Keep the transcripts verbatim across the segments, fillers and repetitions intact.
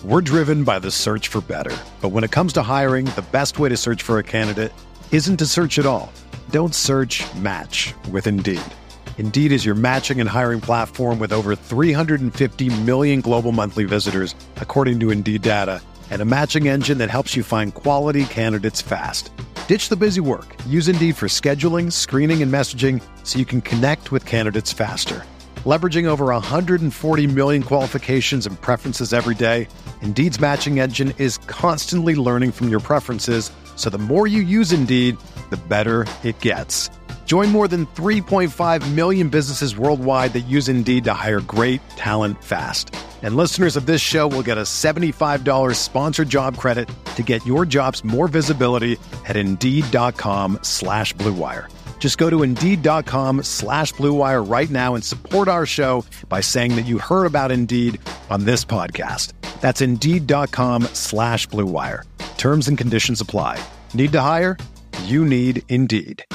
We're driven by the search for better. But when it comes to hiring, the best way to search for a candidate isn't to search at all. Don't search, match with Indeed. Indeed is your matching and hiring platform with over three hundred fifty million global monthly visitors, according to Indeed data, and a matching engine that helps you find quality candidates fast. Ditch the busy work. Use Indeed for scheduling, screening, and messaging so you can connect with candidates faster. Leveraging over one hundred forty million qualifications and preferences every day, Indeed's matching engine is constantly learning from your preferences, so the more you use Indeed, the better it gets. Join more than three point five million businesses worldwide that use Indeed to hire great talent fast. And listeners of this show will get a seventy-five dollars sponsored job credit to get your jobs more visibility at Indeed.com slash Blue Wire. Just go to Indeed.com slash Blue Wire right now and support our show by saying that you heard about Indeed on this podcast. That's Indeed.com slash Blue Wire. Terms and conditions apply. Need to hire? You need Indeed.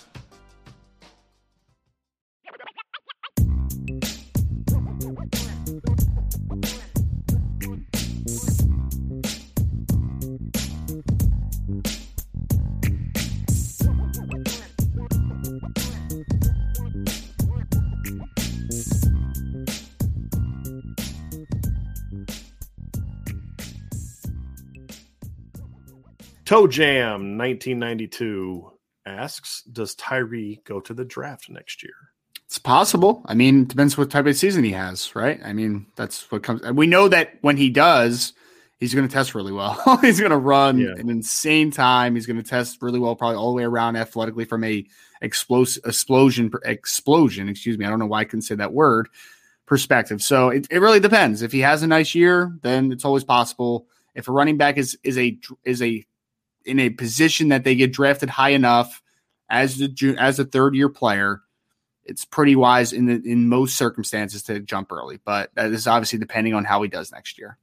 Toe Jam nineteen ninety-two asks, does Tyree go to the draft next year? It's possible. I mean, it depends what type of season he has, right? I mean, that's what comes. We know that when he does, he's going to test really well. He's going to run yeah. an insane time. He's going to test really well, probably all the way around athletically from a explos- explosion, explosion, excuse me. I don't know why I couldn't say that word perspective. So it, it really depends. If he has a nice year, then it's always possible. If a running back is, is a, is a, in a position that they get drafted high enough as the as a third year player, it's pretty wise in the, in most circumstances to jump early. But that is obviously depending on how he does next year.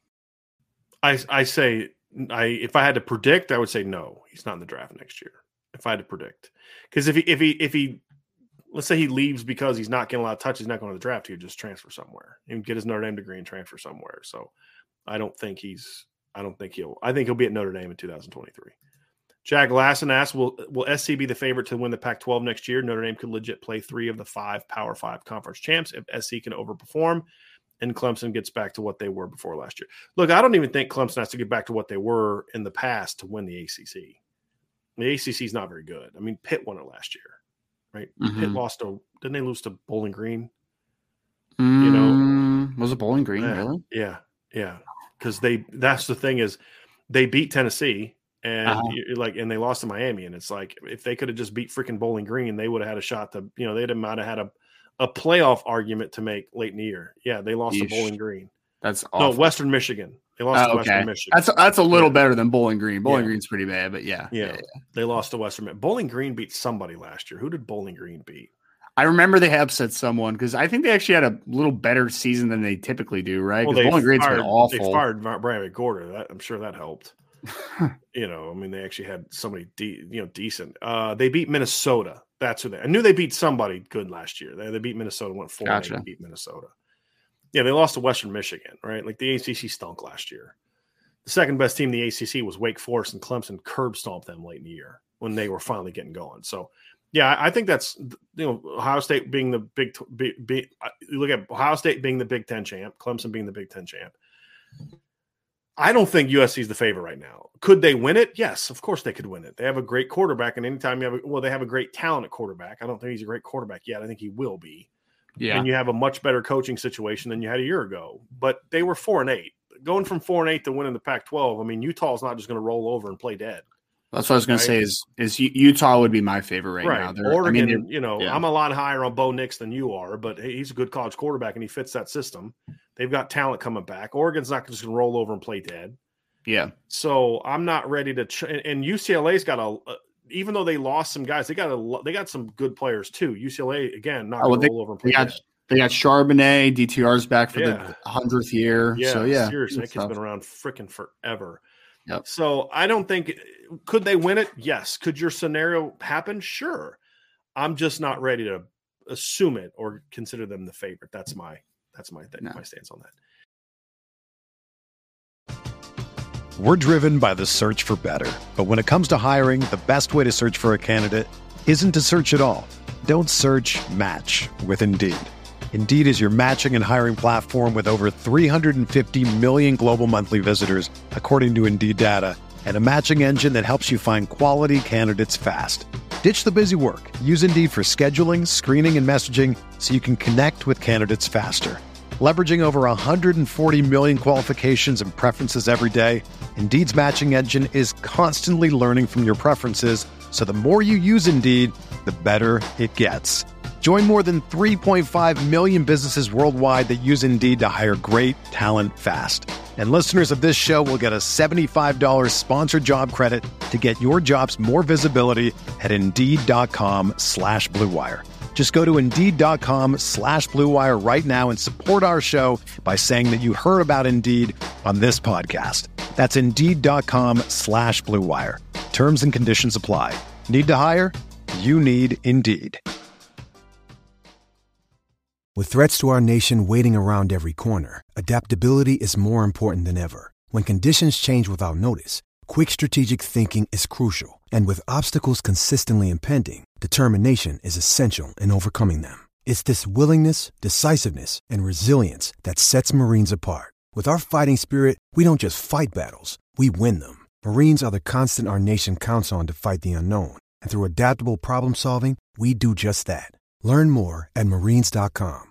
I I say I if I had to predict, I would say no, he's not in the draft next year. If I had to predict, because if he if he if he let's say he leaves because he's not getting a lot of touches, he's not going to the draft, he would just transfer somewhere and get his Notre Dame degree and transfer somewhere. So I don't think he's. I don't think he'll – I think he'll be at Notre Dame in two thousand twenty-three. Jack Lassen asks, will, will S C be the favorite to win the Pac twelve next year? Notre Dame could legit play three of the five Power Five conference champs if S C can overperform and Clemson gets back to what they were before last year. Look, I don't even think Clemson has to get back to what they were in the past to win the A C C. The A C C is not very good. I mean, Pitt won it last year, right? Mm-hmm. Pitt lost to – didn't they lose to Bowling Green? Mm, you know, was it Bowling Green, yeah, really? Yeah, yeah. Because they, that's the thing is, they beat Tennessee and uh-huh. you're like, and they lost to Miami, and it's like if they could have just beat freaking Bowling Green, they would have had a shot to, you know, they'd have might have had a, a playoff argument to make late in the year. Yeah, they lost Yeesh. to Bowling Green. That's awful. No, Western Michigan. They lost oh, to okay. Western Michigan. That's that's a little yeah. better than Bowling Green. Bowling yeah. Green's pretty bad, but yeah. yeah, yeah, yeah. They lost to Western Michigan. Bowling Green beat somebody last year. Who did Bowling Green beat? I remember they upset someone because I think they actually had a little better season than they typically do, right? Well, Because Bowling Green's fired, been awful. They fired Brandon Gorder. That, I'm sure that helped. you know, I mean, they actually had somebody, de- you know, decent. Uh, they beat Minnesota. That's who they. I knew they beat somebody good last year. They, they beat Minnesota. Went four. Gotcha. And they beat Minnesota. Yeah, they lost to Western Michigan, right? Like the A C C stunk last year. The second best team in the A C C was Wake Forest, and Clemson curb stomped them late in the year when they were finally getting going. So. Yeah, I think that's, you know, Ohio State being the big, big, big you look at Ohio State being the Big Ten champ, Clemson being the Big Ten champ. I don't think U S C is the favorite right now. Could they win it? Yes, of course they could win it. They have a great quarterback, and anytime you have, a, well, they have a great talent at quarterback. I don't think he's a great quarterback yet. I think he will be. Yeah. And you have a much better coaching situation than you had a year ago. But they were four and eight. Going from four and eight to winning the Pac twelve, I mean, Utah's not just going to roll over and play dead. That's what I was going right? to say is, is Utah would be my favorite right, right. now. They're, Oregon, I mean, you know, yeah. I'm a lot higher on Bo Nix than you are, but he's a good college quarterback and he fits that system. They've got talent coming back. Oregon's not just going to roll over and play dead. Yeah. So I'm not ready to ch- – and U C L A's got a uh, – even though they lost some guys, they got a they got some good players too. U C L A, again, not oh, going to roll over and play they got, dead. They got Charbonnet, D T R's back for yeah. the hundredth year. Yeah, so, yeah. seriously, that kid's been around freaking forever. Yep. So I don't think – could they win it? Yes. Could your scenario happen? Sure. I'm just not ready to assume it or consider them the favorite. That's my that's my thing, no. my stance on that. We're driven by the search for better. But when it comes to hiring, the best way to search for a candidate isn't to search at all. Don't search, match with Indeed. Indeed is your matching and hiring platform with over three hundred fifty million global monthly visitors, according to Indeed data, and a matching engine that helps you find quality candidates fast. Ditch the busy work. Use Indeed for scheduling, screening, and messaging so you can connect with candidates faster. Leveraging over one hundred forty million qualifications and preferences every day, Indeed's matching engine is constantly learning from your preferences, so the more you use Indeed, the better it gets. Join more than three point five million businesses worldwide that use Indeed to hire great talent fast. And listeners of this show will get a seventy-five dollars sponsored job credit to get your jobs more visibility at Indeed.com slash Blue Wire. Just go to Indeed.com slash Blue Wire right now and support our show by saying that you heard about Indeed on this podcast. That's Indeed.com slash Blue Wire. Terms and conditions apply. Need to hire? You need Indeed. With threats to our nation waiting around every corner, adaptability is more important than ever. When conditions change without notice, quick strategic thinking is crucial. And with obstacles consistently impending, determination is essential in overcoming them. It's this willingness, decisiveness, and resilience that sets Marines apart. With our fighting spirit, we don't just fight battles, we win them. Marines are the constant our nation counts on to fight the unknown. And through adaptable problem solving, we do just that. Learn more at marines dot com.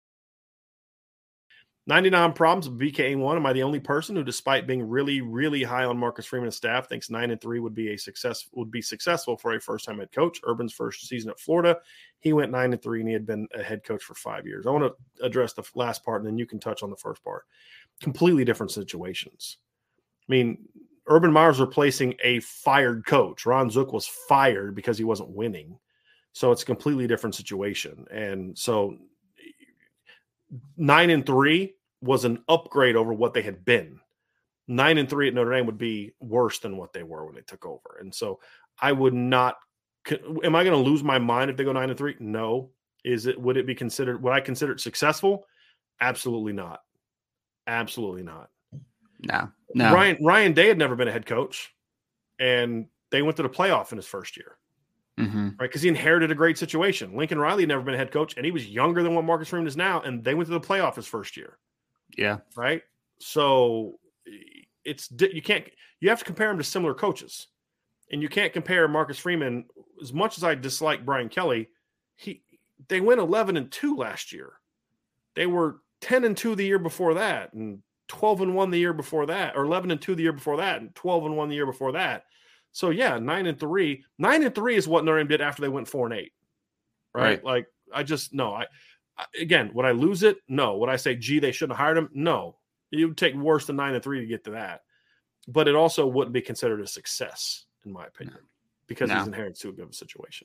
ninety-nine problems with B K A one. Am I the only person who, despite being really, really high on Marcus Freeman's staff, thinks nine and three would be a success would be successful for a first-time head coach? Urban's first season at Florida, he went nine and three, and he had been a head coach for five years. I want to address the last part, and then you can touch on the first part. Completely different situations. I mean, Urban Meyer's replacing a fired coach. Ron Zook was fired because he wasn't winning. So it's a completely different situation. And so nine and three was an upgrade over what they had been. Nine and three at Notre Dame would be worse than what they were when they took over. And so I would not, am I going to lose my mind if they go nine and three? No. Is it, would it be considered, would I consider it successful? Absolutely not. Absolutely not. No, no. Ryan, Ryan Day had never been a head coach, and they went to the playoff in his first year. Mm-hmm. Right, because he inherited a great situation. Lincoln Riley had never been a head coach, and he was younger than what Marcus Freeman is now, and they went to the playoff his first year. Yeah, right. So it's you can't you have to compare him to similar coaches, and you can't compare Marcus Freeman. As much as I dislike Brian Kelly, he they went eleven and two last year. They were ten and two the year before that, and twelve and one the year before that, or eleven and two the year before that, and twelve and one the year before that. So yeah, nine and three. Nine and three is what Notre Dame did after they went four and eight. Right? right. Like I just no. I, I again, would I lose it? No. Would I say, gee, they shouldn't have hired him? No. It would take worse than nine and three to get to that. But it also wouldn't be considered a success, in my opinion, no. because no. he's inherited too good of a situation.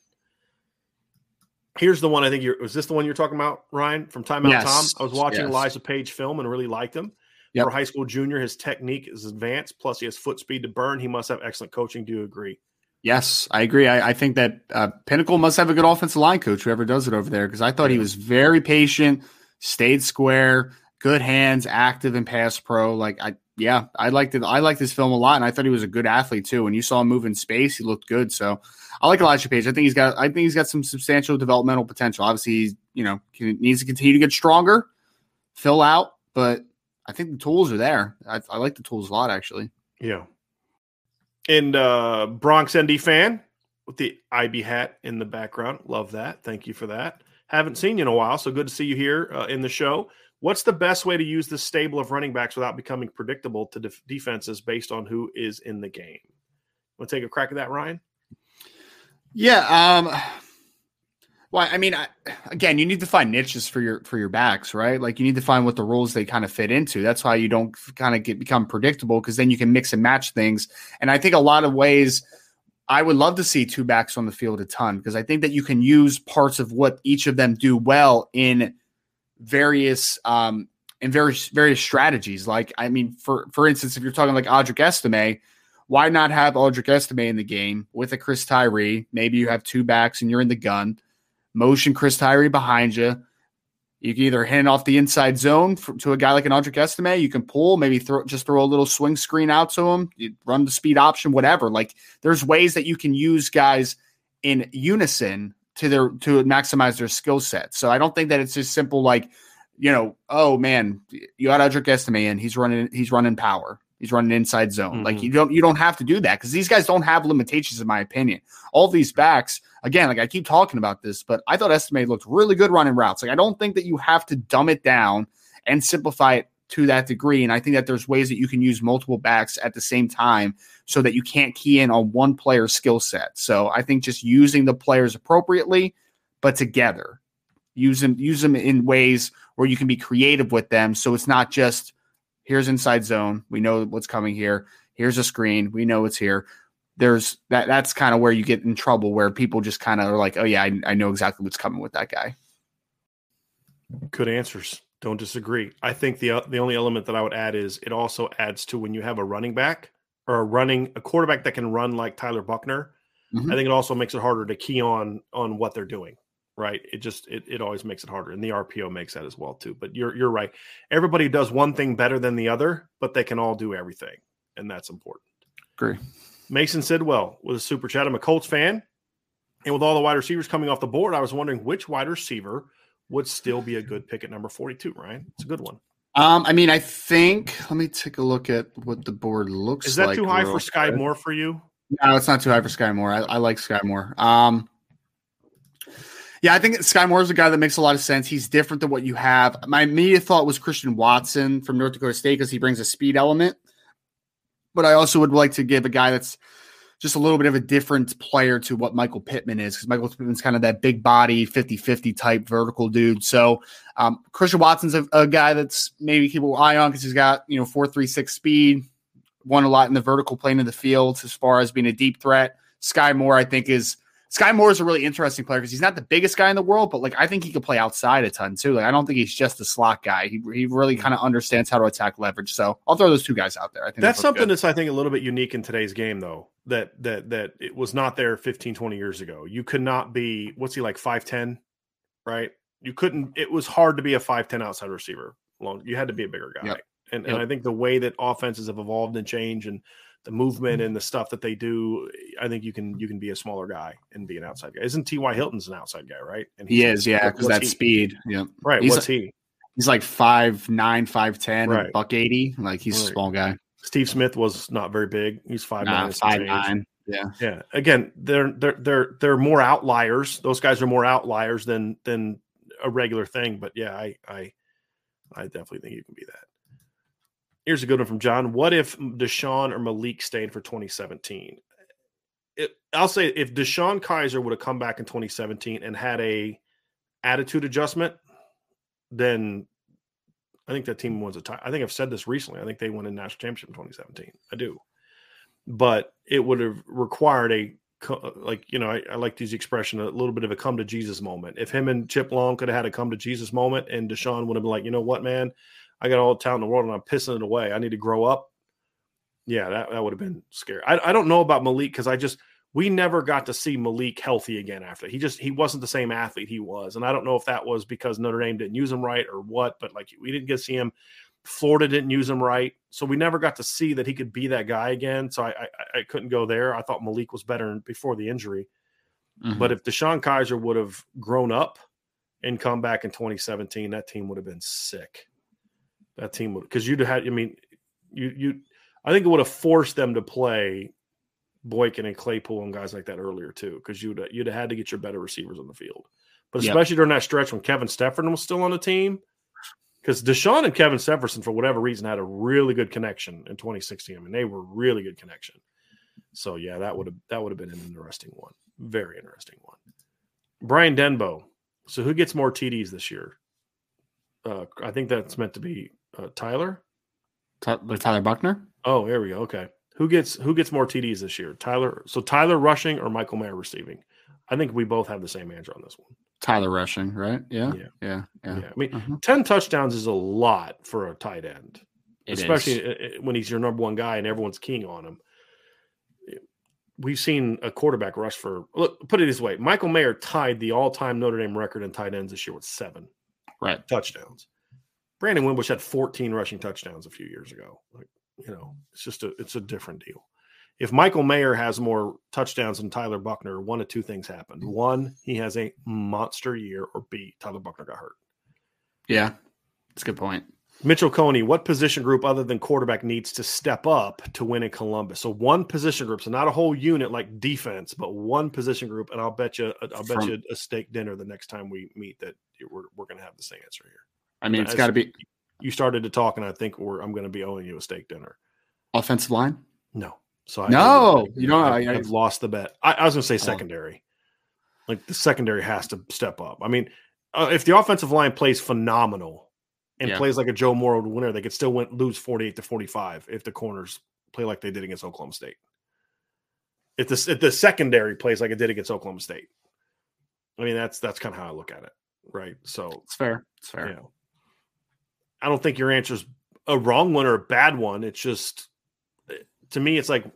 Here's the one I think you're was this the one you're talking about, Ryan, from Time Out yes. Tom? I was watching yes. Elijah Page film and really liked him. Yep. For a high school junior, his technique is advanced, plus he has foot speed to burn. He must have excellent coaching. Do you agree? Yes, I agree. I, I think that uh, Pinnacle must have a good offensive line coach, whoever does it over there, because I thought he was very patient, stayed square, good hands, active in pass pro. Like, I yeah, I liked it. I liked this film a lot, and I thought he was a good athlete too. When you saw him move in space, he looked good. So I like Elijah Page. I think he's got I think he's got some substantial developmental potential. Obviously, he's, you know, he needs to continue to get stronger, fill out, but I think the tools are there. I, I like the tools a lot, actually. Yeah. And uh, Bronx N D fan with the I B hat in the background. Love that. Thank you for that. Haven't seen you in a while, so good to see you here uh, in the show. What's the best way to use this stable of running backs without becoming predictable to def- defenses based on who is in the game? Want to take a crack at that, Ryan? Yeah. Um, well, I mean, I, again, you need to find niches for your for your backs, right? Like you need to find what the roles they kind of fit into. That's why you don't kind of get become predictable, because then you can mix and match things. And I think a lot of ways, I would love to see two backs on the field a ton, because I think that you can use parts of what each of them do well in various um, in various various strategies. Like, I mean, for for instance, if you're talking like Audric Estime, why not have Audric Estime in the game with a Chris Tyree? Maybe you have two backs and you're in the gun. Motion Chris Tyree behind you. You can either hand off the inside zone for, to a guy like an Audric Estime. You can pull, maybe throw just throw a little swing screen out to him. You run the speed option, whatever. Like there's ways that you can use guys in unison to their to maximize their skill set. So I don't think that it's just simple like, you know, oh man, you got Audric Estime in, he's running he's running power. He's running inside zone. Mm-hmm. Like you don't you don't have to do that because these guys don't have limitations, in my opinion. All these backs, again, like I keep talking about this, but I thought Estime looked really good running routes. Like I don't think that you have to dumb it down and simplify it to that degree. And I think that there's ways that you can use multiple backs at the same time so that you can't key in on one player's skill set. So I think just using the players appropriately, but together, use them use them in ways where you can be creative with them. So it's not just here's inside zone. We know what's coming here. Here's a screen. We know it's here. There's that. That's kind of where you get in trouble, where people just kind of are like, oh yeah, I, I know exactly what's coming with that guy. Good answers. Don't disagree. I think the the only element that I would add is it also adds to when you have a running back or a running a quarterback that can run like Tyler Buchner. Mm-hmm. I think it also makes it harder to key on on what they're doing. Right. It just it, it always makes it harder. And the R P O makes that as well, too. But you're you're right. Everybody does one thing better than the other, but they can all do everything. And that's important. Agree. Mason Sidwell with a super chat. I'm a Colts fan. And with all the wide receivers coming off the board, I was wondering which wide receiver would still be a good pick at number forty-two, Ryan. It's a good one. Um, I mean, I think let me take a look at what the board looks like. Is that like too high for Sky quick. Moore for you? No, it's not too high for Sky Moore. I, I like Sky Moore. Um Yeah, I think Sky Moore is a guy that makes a lot of sense. He's different than what you have. My immediate thought was Christian Watson from North Dakota State because he brings a speed element. But I also would like to give a guy that's just a little bit of a different player to what Michael Pittman is, because Michael Pittman's kind of that big body, fifty-fifty type vertical dude. So um, Christian Watson's a, a guy that's maybe people will eye on because he's got, you know, four three six speed, won a lot in the vertical plane of the field as far as being a deep threat. Sky Moore, I think, is Sky Moore is a really interesting player because he's not the biggest guy in the world, but like I think he could play outside a ton too. Like I don't think he's just a slot guy. He he really kind of understands how to attack leverage. So I'll throw those two guys out there. I think that's something good. That's I think a little bit unique in today's game, though. That that that it was not there fifteen, twenty years ago. You could not be what's he like five ten, right? You couldn't. It was hard to be a five ten outside receiver. Long you had to be a bigger guy. Yep. And yep. and I think the way that offenses have evolved and changed and the movement and the stuff that they do, I think you can you can be a smaller guy and be an outside guy. Isn't T Y. Hilton's an outside guy, right? And he is, yeah, because that he? speed. Yeah, right. He's what's a, he? He's like five nine, five ten, right. buck eighty. Like he's right. a small guy. Steve Smith was not very big. He's five nah, nine, five nine. Yeah, yeah. Again, they're they're they're they're more outliers. Those guys are more outliers than than a regular thing. But yeah, I I I definitely think you can be that. Here's a good one from John. What if Deshaun or Malik stayed for twenty seventeen? It, I'll say if Deshaun Kaiser would have come back in twenty seventeen and had a attitude adjustment, then I think that team wins a title. I think I've said this recently. I think they won a national championship in twenty seventeen. I do. But it would have required a, like, you know, I, I like to use the expression, a little bit of a come to Jesus moment. If him and Chip Long could have had a come to Jesus moment and Deshaun would have been like, you know what, man, I got all the talent in the world and I'm pissing it away. I need to grow up. Yeah, that, that would have been scary. I, I don't know about Malik because I just we never got to see Malik healthy again after. He just he wasn't the same athlete he was. And I don't know if that was because Notre Dame didn't use him right or what, but like we didn't get to see him. Florida didn't use him right. So we never got to see that he could be that guy again. So I I, I couldn't go there. I thought Malik was better before the injury. Mm-hmm. But if Deshaun Kaiser would have grown up and come back in twenty seventeen, that team would have been sick. That team would, because you'd have had, I mean, you, you, I think it would have forced them to play Boykin and Claypool and guys like that earlier too, because you'd, you'd have had to get your better receivers on the field. But especially yep. during that stretch when Kevin Stepherson was still on the team, because Deshaun and Kevin Stepherson, for whatever reason, had a really good connection in twenty sixteen. I mean, they were really good connection. So yeah, that would have that would have been an interesting one, very interesting one. Brian Denbo. So who gets more T Ds this year? Uh, I think that's meant to be uh, Tyler. Ty- Tyler Buchner. Oh, there we go. Okay, who gets who gets more T Ds this year? Tyler. So Tyler rushing or Michael Mayer receiving? I think we both have the same answer on this one. Tyler rushing, right? Yeah, yeah, yeah, yeah. yeah. I mean, uh-huh. ten touchdowns is a lot for a tight end, it especially is. when he's your number one guy and everyone's keying on him. We've seen a quarterback rush for. Look, put it this way: Michael Mayer tied the all-time Notre Dame record in tight ends this year with seven. right. touchdowns. Brandon Wimbush had fourteen rushing touchdowns a few years ago. Like, you know, it's just a it's a different deal. If Michael Mayer has more touchdowns than Tyler Buchner, one of two things happened. One, he has a monster year, or B, Tyler Buchner got hurt. Yeah, that's a good point. Mitchell Coney, what position group other than quarterback needs to step up to win in Columbus? So one position group, so not a whole unit like defense, but one position group, and I'll bet you, I'll bet you a steak dinner the next time we meet that we're we're going to have the same answer here. I mean, it's got to be. You started to talk, and I think we're I'm going to be owing you a steak dinner. Offensive line? No. So I no, you don't. I've, I've lost the bet. I, I was going to say secondary. Oh. Like the secondary has to step up. I mean, uh, if the offensive line plays phenomenal and yeah. plays like a Joe Morrow winner, they could still win, lose forty-eight to forty-five if the corners play like they did against Oklahoma State. If the if the secondary plays like it did against Oklahoma State, I mean that's that's kind of how I look at it, right? So it's fair. It's fair. You know, I don't think your answer is a wrong one or a bad one. It's just, to me, it's like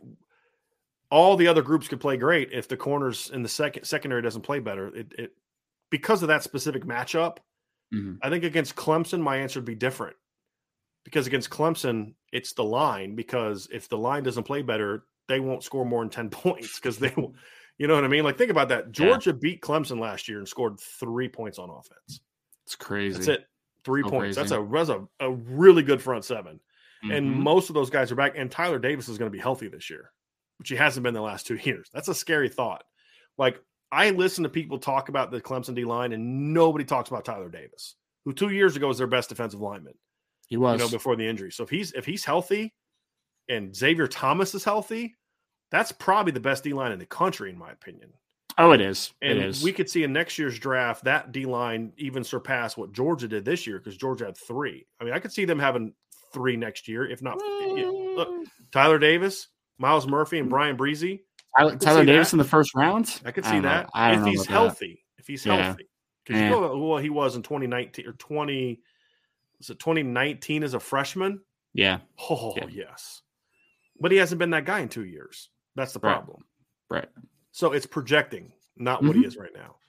all the other groups could play great if the corners in the second secondary doesn't play better. It, it because of that specific matchup. Mm-hmm. I think against Clemson, my answer would be different. Because against Clemson, it's the line. Because if the line doesn't play better, they won't score more than ten points. Because they, you know what I mean? Like think about that. Georgia yeah. beat Clemson last year and scored three points on offense. It's crazy. That's it. Three so points. Crazy. That's a that's a, a really good front seven. Mm-hmm. And most of those guys are back. And Tyler Davis is going to be healthy this year, which he hasn't been the last two years. That's a scary thought. Like, I listen to people talk about the Clemson D-line, and nobody talks about Tyler Davis, who two years ago was their best defensive lineman. He was. You know, before the injury. So if he's if he's healthy and Xavier Thomas is healthy, that's probably the best D-line in the country, in my opinion. Oh, it is. And it is. We could see in next year's draft that D-line even surpass what Georgia did this year because Georgia had three. I mean, I could see them having three next year, if not. Look, Tyler Davis, Miles Murphy, and Brian Breezy. Tyler, Tyler Davis that. in the first round? I could see I that. Know. I don't if know he's healthy. That. If he's yeah. healthy. Because yeah. you know what he was in twenty nineteen or twenty was it twenty nineteen as a freshman? Yeah. Oh, yeah. yes. But he hasn't been that guy in two years. That's the problem. Right. right. So it's projecting, not what mm-hmm. he is right now.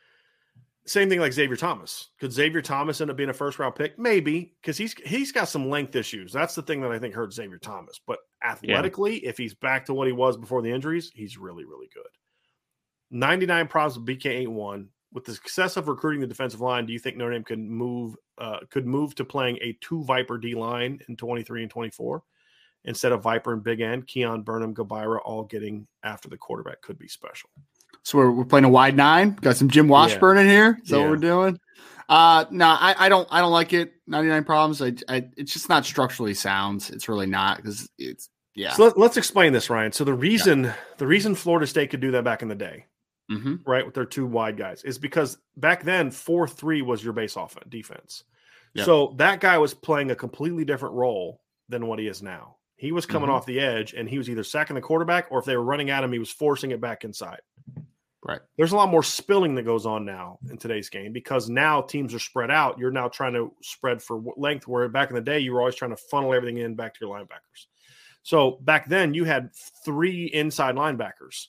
Same thing like Xavier Thomas. Could Xavier Thomas end up being a first-round pick? Maybe, because he's he's got some length issues. That's the thing that I think hurts Xavier Thomas. But athletically, yeah. if he's back to what he was before the injuries, he's really, really good. ninety-nine problems with B K eighty-one. With the success of recruiting the defensive line, do you think Notre Dame could move uh, could move to playing a two Viper D line in twenty-three and twenty-four instead of Viper and Big End? Keon, Burnham, Gabira all getting after the quarterback could be special. So we're, we're playing a wide nine. Got some Jim Washburn yeah. in here. Is that yeah. what we're doing? Uh, no, I, I don't. I don't like it. ninety-nine problems. I, I, it's just not structurally sound. It's really not because it's yeah. So let, let's explain this, Ryan. So the reason yeah. the reason Florida State could do that back in the day, mm-hmm. right, with their two wide guys, is because back then four three was your base offense defense. Yep. So that guy was playing a completely different role than what he is now. He was coming mm-hmm. off the edge, and he was either sacking the quarterback, or if they were running at him, he was forcing it back inside. Right. There's a lot more spilling that goes on now in today's game because now teams are spread out. You're now trying to spread for length, where back in the day you were always trying to funnel everything in back to your linebackers. So back then you had three inside linebackers.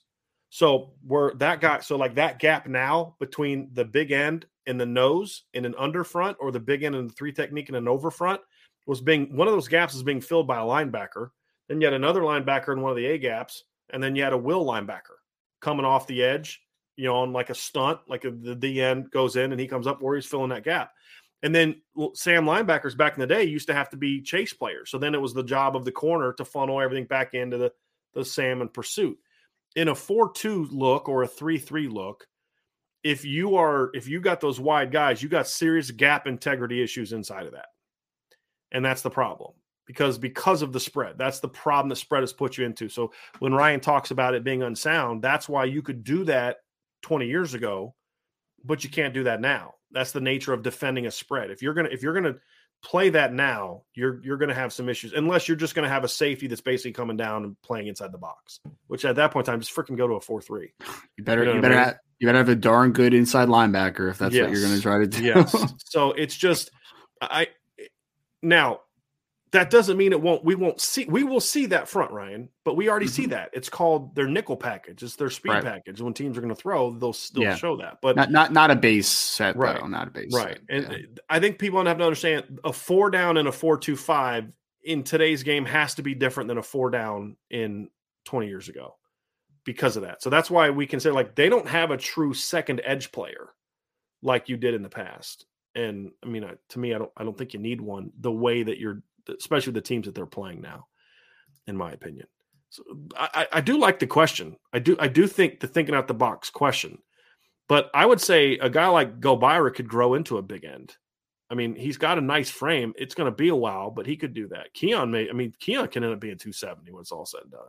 So where that guy, so like that gap now between the big end and the nose in an under front, or the big end and the three technique in an over front, was being one of those gaps is being filled by a linebacker. Then you had another linebacker in one of the A gaps, and then you had a will linebacker coming off the edge, you know, on like a stunt, like a, the D end goes in and he comes up where he's filling that gap. And then Sam linebackers back in the day used to have to be chase players. So then it was the job of the corner to funnel everything back into the, the Sam in pursuit. In a four two look or a three three look, if you are, if you got those wide guys, you got serious gap integrity issues inside of that. And that's the problem. Because because of the spread. That's the problem the spread has put you into. So when Ryan talks about it being unsound, that's why you could do that twenty years ago, but you can't do that now. That's the nature of defending a spread. If you're gonna if you're gonna play that now, you're you're gonna have some issues, unless you're just gonna have a safety that's basically coming down and playing inside the box. Which at that point in time, just freaking go to a four three. You better you, know you better I mean? have you better have a darn good inside linebacker if that's yes. what you're gonna try to do. Yes. So it's just I now. that doesn't mean it won't. We won't see. We will see that front, Ryan. But we already mm-hmm. see that. It's called their nickel package. It's their speed right. package. When teams are going to throw, they'll still yeah. show that. But not not not a base set, right? Though, not a base, right? Set. And yeah. I think people have to understand a four down and a four two five in today's game has to be different than a four down in twenty years ago because of that. So that's why we can say like they don't have a true second edge player like you did in the past. And I mean, to me, I don't I don't think you need one the way that you're. Especially the teams that they're playing now, in my opinion. So I, I do like the question. I do I do think the thinking out the box question. But I would say a guy like Gobira could grow into a big end. I mean, he's got a nice frame. It's going to be a while, but he could do that. Keon may. I mean, Keon can end up being two seventy when it's all said and done.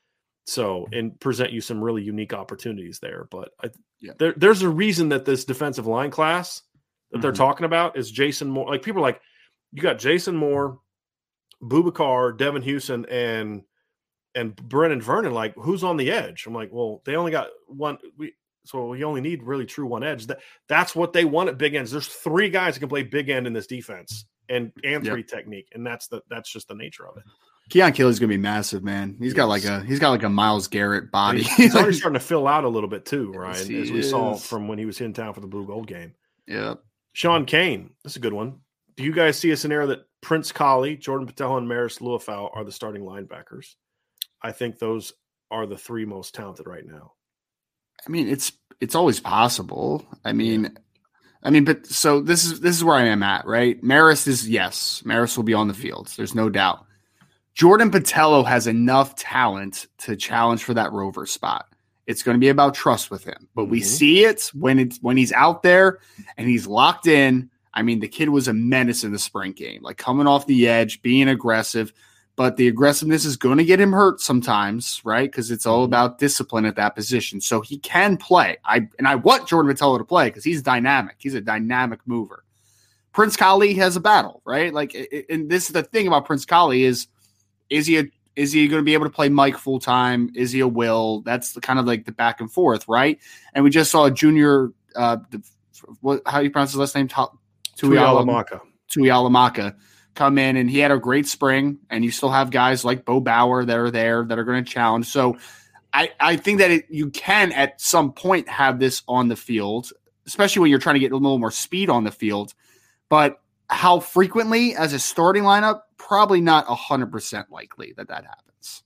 So and present you some really unique opportunities there. But I, yeah. there, there's a reason that this defensive line class that mm-hmm. they're talking about is Jason Moore. Like people are like, you got Jason Moore, Boubacar, Devin Houston, and and Brennan Vernon, like who's on the edge? I'm like, well, they only got one. We so we only need really true one edge. That that's what they want at big ends. There's three guys that can play big end in this defense, and and three yep. technique, and that's the that's just the nature of it. Keon Keeley's gonna be massive, man. He's yes. got like a he's got like a Myles Garrett body. He's, he's already starting to fill out a little bit too, Ryan, yes, as we is. saw from when he was in town for the Blue Gold game. Yeah, Sean Kane, that's a good one. Do you guys see a scenario that Prince Colley, Jordan Patel, and Maris Luafau are the starting linebackers? I think those are the three most talented right now. I mean, it's it's always possible. I mean, yeah. I mean, but so this is this is where I am at, right? Maris is yes, Maris will be on the field. There's no doubt. Jordan Patello has enough talent to challenge for that rover spot. It's going to be about trust with him, but mm-hmm. we see it when it's when he's out there and he's locked in. I mean, the kid was a menace in the spring game, like coming off the edge, being aggressive, but the aggressiveness is going to get him hurt sometimes, right? Because it's all about discipline at that position. So he can play. I and I want Jordan Patello to play because he's dynamic. He's a dynamic mover. Prince Colley has a battle, right? Like, and this is the thing about Prince Colley is, is he a, is he going to be able to play Mike full time? Is he a will? That's the kind of like the back and forth, right? And we just saw a junior, uh, the, what how do you pronounce his last name? Tuialamaka. Tuialamaka come in, and he had a great spring, and you still have guys like Bo Bauer that are there that are going to challenge. So I, I think that it, you can at some point have this on the field, especially when you're trying to get a little more speed on the field. But how frequently as a starting lineup, probably not one hundred percent likely that that happens.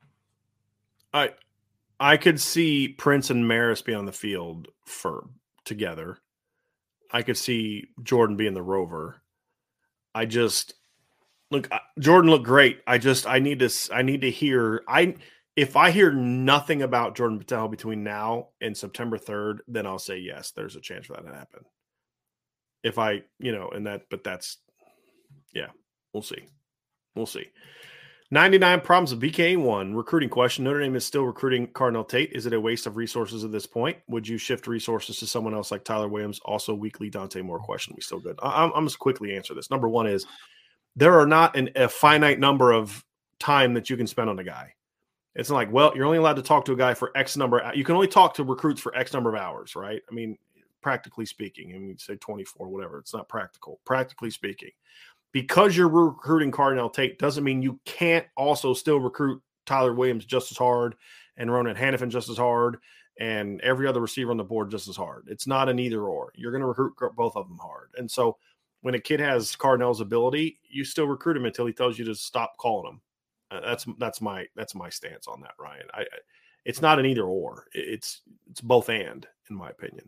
I I could see Prince and Maris be on the field for together. I could see Jordan being the rover. I just look Jordan looked great. I just I need to I need to hear I if I hear nothing about Jordan Patel between now and September third, then I'll say yes, there's a chance for that to happen. If I, you know, and that but that's yeah, we'll see. We'll see. ninety-nine problems of B K one. Recruiting question. Notre Dame is still recruiting Cardinal Tate. Is it a waste of resources at this point? Would you shift resources to someone else like Tyler Williams? Also, weekly Dante Moore question. We still good. I'm, I'm just quickly answer this. Number one is there are not an, a finite number of time that you can spend on a guy. It's not like, well, you're only allowed to talk to a guy for X number. You can only talk to recruits for X number of hours, right? I mean, practically speaking, I mean, say twenty-four, whatever. It's not practical. Practically speaking. Because you're recruiting Cardinal Tate doesn't mean you can't also still recruit Tyler Williams just as hard and Ronan Hannafin just as hard and every other receiver on the board just as hard. It's not an either or. You're going to recruit both of them hard. And so when a kid has Cardinal's ability, you still recruit him until he tells you to stop calling him. Uh, that's that's my that's my stance on that, Ryan. I, I it's not an either or. It's it's both and, in my opinion.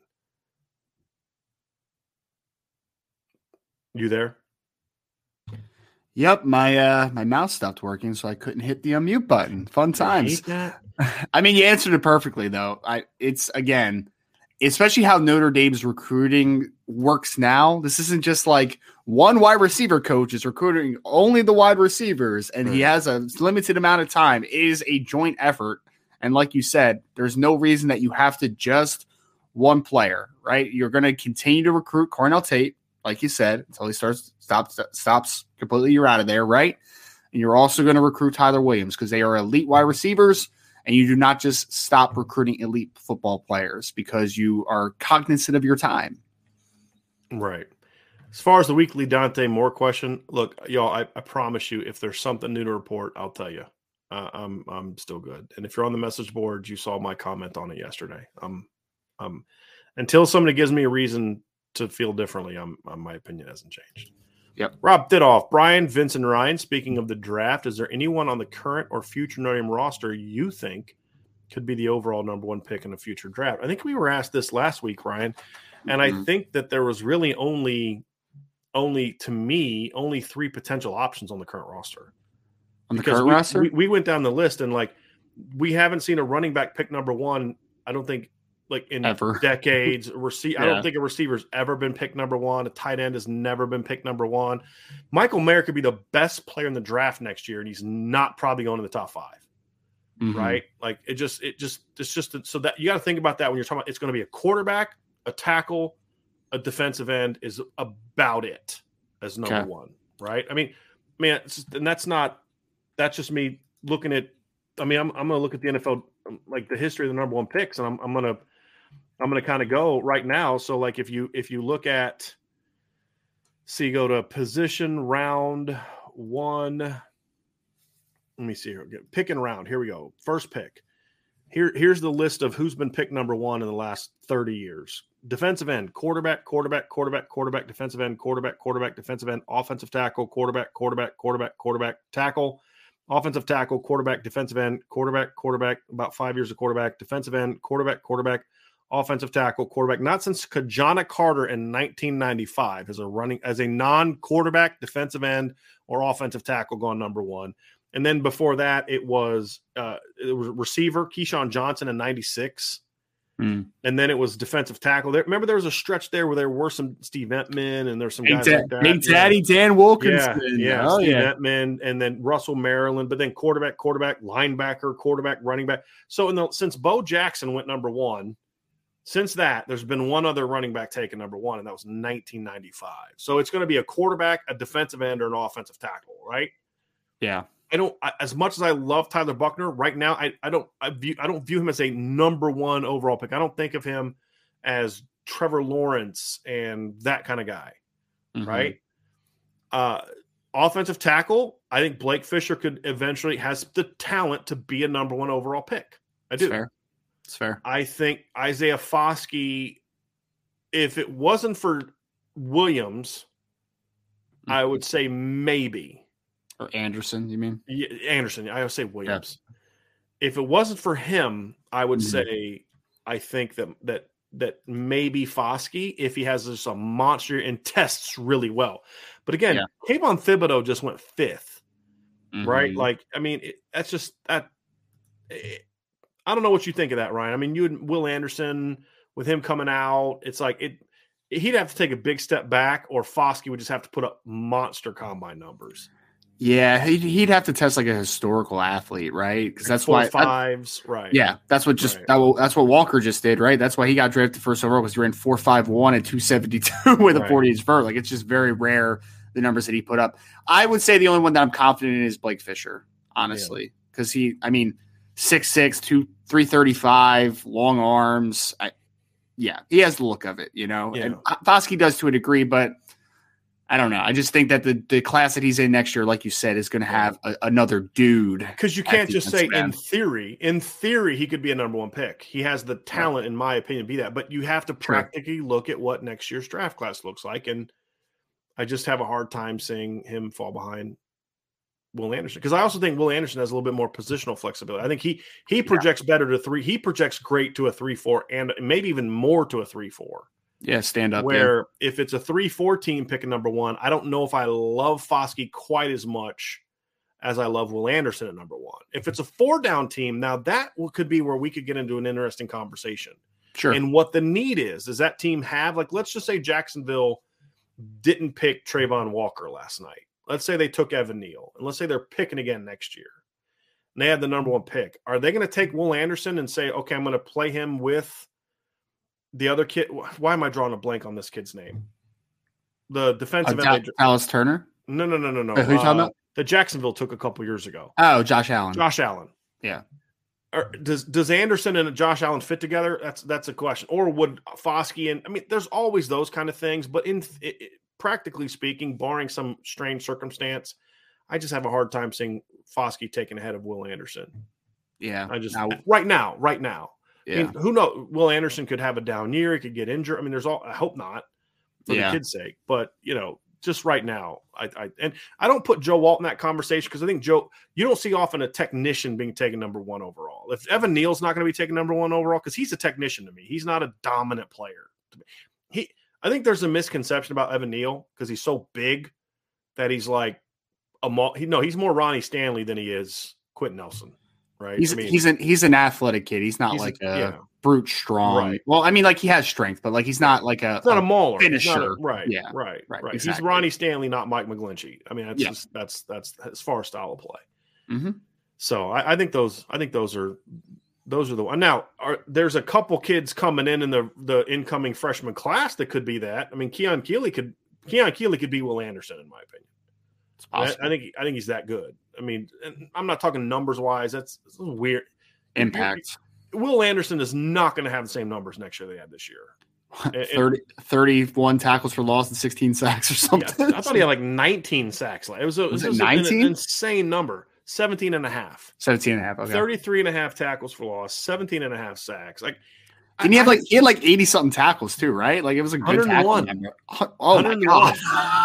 You there? Yep, my uh, my mouse stopped working, so I couldn't hit the unmute button. Fun times. I mean, you answered it perfectly, though. I it's again, especially how Notre Dame's recruiting works now. This isn't just like one wide receiver coach is recruiting only the wide receivers, and right. he has a limited amount of time. It is a joint effort, and like you said, there's no reason that you have to just one player, right? You're going to continue to recruit Cardinal Tate, like you said, until he starts stops stops completely. You're out of there, right? And you're also going to recruit Tyler Williams because they are elite wide receivers, and you do not just stop recruiting elite football players because you are cognizant of your time. Right. As far as the weekly Dante Moore question, look, y'all, I, I promise you, if there's something new to report, I'll tell you. Uh, I'm I'm still good. And if you're on the message board, you saw my comment on it yesterday. Um, um, until somebody gives me a reason to feel differently, I'm, um, my opinion hasn't changed. Yep. Rob Didoff, Brian, Vince, and Ryan. Speaking of the draft, is there anyone on the current or future Notre Dame roster you think could be the overall number one pick in the future draft? I think we were asked this last week, Ryan, and mm-hmm. I think that there was really only, only to me, only three potential options on the current roster. On the because current we, roster? We, we went down the list, and like we haven't seen a running back pick number one, I don't think, like in ever. decades. Rece- yeah. I don't think a receiver's ever been picked number one. A tight end has never been picked number one. Michael Mayer could be the best player in the draft next year, and he's not probably going to the top five. Mm-hmm. Right? Like it just, it just, it's just so that you got to think about that when you're talking about it's going to be a quarterback, a tackle, a defensive end is about it as number okay. one. Right? I mean, man, just, and that's not. That's just me looking at. I mean, I'm I'm going to look at the N F L, like the history of the number one picks, and I'm I'm going to I'm going to kind of go right now. So, like, if you if you look at, see, go to position round one. Let me see here. Pick and round. Here we go. First pick. Here here's the list of who's been picked number one in the last thirty years. Defensive end, quarterback, quarterback, quarterback, quarterback, defensive end, quarterback, quarterback, defensive end, offensive tackle, quarterback, quarterback, quarterback, quarterback, tackle. Offensive tackle, quarterback, defensive end, quarterback, quarterback, about five years of quarterback, defensive end, quarterback, quarterback, offensive tackle, quarterback. Not since Kajana Carter in nineteen ninety-five as a running as a non-quarterback, defensive end, or offensive tackle going number one. And then before that, it was uh, it was receiver Keyshawn Johnson in ninety-six. Mm. And then it was defensive tackle. There, remember, there was a stretch there where there were some Steve Entman and there's some guys hey, like that. Big Daddy yeah. Dan Wilkinson. Yeah, yeah oh, Steve yeah. Entman, and then Russell Maryland, but then quarterback, quarterback, linebacker, quarterback, running back. So in the, since Bo Jackson went number one, since that, there's been one other running back taken number one, and that was nineteen ninety-five. So it's going to be a quarterback, a defensive end, or an offensive tackle, right? Yeah. I don't, as much as I love Tyler Buchner right now, I, I don't, I view, I don't view him as a number one overall pick. I don't think of him as Trevor Lawrence and that kind of guy, mm-hmm. right? Uh, offensive tackle, I think Blake Fisher could eventually has the talent to be a number one overall pick. I do. It's fair. It's fair. I think Isaiah Foskey, if it wasn't for Williams, mm-hmm. I would say maybe. Or Anderson, you mean? Yeah, Anderson. I would say Williams. Yeah. If it wasn't for him, I would mm-hmm. say I think that that that maybe Foskey, if he has just a monster and tests really well. But again, yeah. Kayvon Thibodeau just went fifth, mm-hmm. right? Like, I mean, it, that's just that. It, I don't know what you think of that, Ryan. I mean, you and Will Anderson with him coming out, it's like it. He'd have to take a big step back, or Foskey would just have to put up monster combine numbers. Yeah, he'd, he'd have to test like a historical athlete, right? Because that's Four why fives, that, right? Yeah, that's what just right. that, that's what Walker just did, right? That's why he got drafted first overall because he ran four five one and two seventy two with right. a forty inch vert. Like it's just very rare the numbers that he put up. I would say the only one that I'm confident in is Blake Fisher, honestly, because yeah. he, I mean, six six, two three thirty five, long arms. I, yeah, he has the look of it, you know. Yeah. And Foskey does to a degree, but. I don't know. I just think that the, the class that he's in next year, like you said, is going to have a, another dude. Because you can't just say in theory. In theory, he could be a number one pick. He has the talent, right. in my opinion, to be that. But you have to practically True. look at what next year's draft class looks like. And I just have a hard time seeing him fall behind Will Anderson. Because I also think Will Anderson has a little bit more positional flexibility. I think he he projects yeah. better to three. He projects great to a three four and maybe even more to a three four. Yeah, stand up. Where yeah. if it's a three four team picking number one, I don't know if I love Foskey quite as much as I love Will Anderson at number one. If it's a four down team, now that could be where we could get into an interesting conversation. Sure. And what the need is, does that team have, like, let's just say Jacksonville didn't pick Trayvon Walker last night. Let's say they took Evan Neal, and let's say they're picking again next year. And they have the number one pick. Are they going to take Will Anderson and say, okay, I'm going to play him with the other kid? Why am I drawing a blank on this kid's name? The defensive uh, end. Da- Dallas Turner? No, no, no, no, no. Wait, who are you talking uh, about? The Jacksonville took a couple years ago. Oh, Josh Allen. Josh Allen. Yeah. Or does does Anderson and Josh Allen fit together? That's that's a question. Or would Foskey and I mean, there's always those kind of things. But in it, practically speaking, barring some strange circumstance, I just have a hard time seeing Foskey taking ahead of Will Anderson. Yeah. I just now, right now, right now. Yeah. I mean, who knows? Will Anderson could have a down year. He could get injured. I mean, there's all. I hope not, for yeah. the kid's sake. But you know, just right now, I, I and I don't put Joe Alt in that conversation because I think Joe. You don't see often a technician being taken number one overall. If Evan Neal's not going to be taken number one overall because he's a technician to me. He's not a dominant player. He. I think there's a misconception about Evan Neal because he's so big that he's like a. He, no, he's more Ronnie Stanley than he is Quentin Nelson. Right. He's I mean, he's an he's an athletic kid. He's not he's like a, a yeah. brute strong. Right. Well, I mean, like he has strength, but like he's not like a, he's not a, a mauler. finisher. Not a, right. Yeah. Right. Right. Right. Exactly. He's Ronnie Stanley, not Mike McGlinchey. I mean, that's yeah. just that's that's as far as style of play. Mm-hmm. So I, I think those I think those are those are the one. Now are, there's a couple kids coming in in the the incoming freshman class that could be that. I mean, Keon Keeley could Keon Keeley could be Will Anderson in my opinion. I, I think I think he's that good. I mean, I'm not talking numbers wise. That's, that's weird. Impact. Will Anderson is not going to have the same numbers next year they had this year. thirty, thirty-one tackles for loss and sixteen sacks or something. Yeah, I thought he had like nineteen sacks. It was, a, was it was it nineteen? An insane number. seventeen and a half. seventeen and a half. Okay. thirty-three and a half tackles for loss, seventeen and a half sacks. Like, and he had like he had like eighty something tackles too, right? Like it was a good tackle number. Oh my god.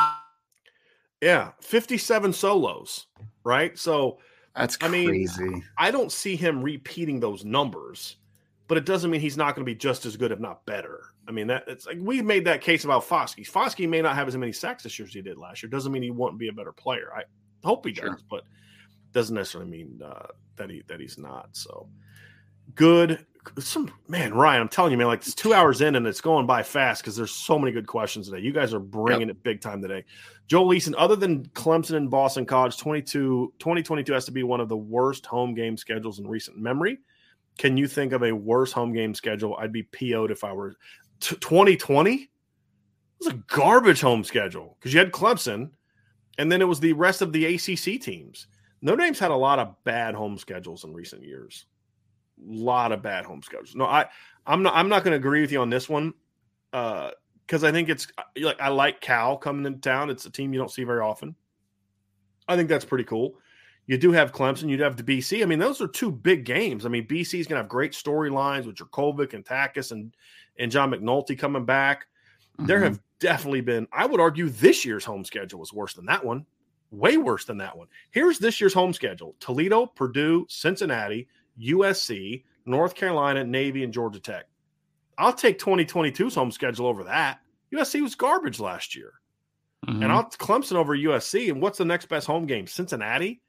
Yeah, fifty-seven solos, right? So that's I mean, crazy. I don't see him repeating those numbers, but it doesn't mean he's not going to be just as good, if not better. I mean, that it's like we made that case about Foskey. Foskey may not have as many sacks this year as he did last year. Doesn't mean he won't be a better player. I hope he does, sure. but doesn't necessarily mean uh, that he that he's not. So good. Some man, Ryan, I'm telling you, man, like it's two hours in and it's going by fast because there's so many good questions today. You guys are bringing yep. it big time today. Joel Eason, other than Clemson and Boston College, twenty-two, twenty twenty-two has to be one of the worst home game schedules in recent memory. Can you think of a worse home game schedule? I'd be P O'd if I were t- twenty twenty. It was a garbage home schedule because you had Clemson and then it was the rest of the A C C teams. Notre Dame's had a lot of bad home schedules in recent years. Lot of bad home schedules. No, I, I'm not. I'm not going to agree with you on this one because uh, I think it's like I like Cal coming into town. It's a team you don't see very often. I think that's pretty cool. You do have Clemson. You do have the B C. I mean, those are two big games. I mean, B C is going to have great storylines with Jurkovec and Takis and and John McNulty coming back. Mm-hmm. There have definitely been. I would argue this year's home schedule was worse than that one. Way worse than that one. Here's this year's home schedule: Toledo, Purdue, Cincinnati, U S C, North Carolina, Navy, and Georgia Tech. I'll take twenty twenty-two's home schedule over that. U S C was garbage last year. Mm-hmm. And I'll Clemson over U S C. And what's the next best home game? Cincinnati?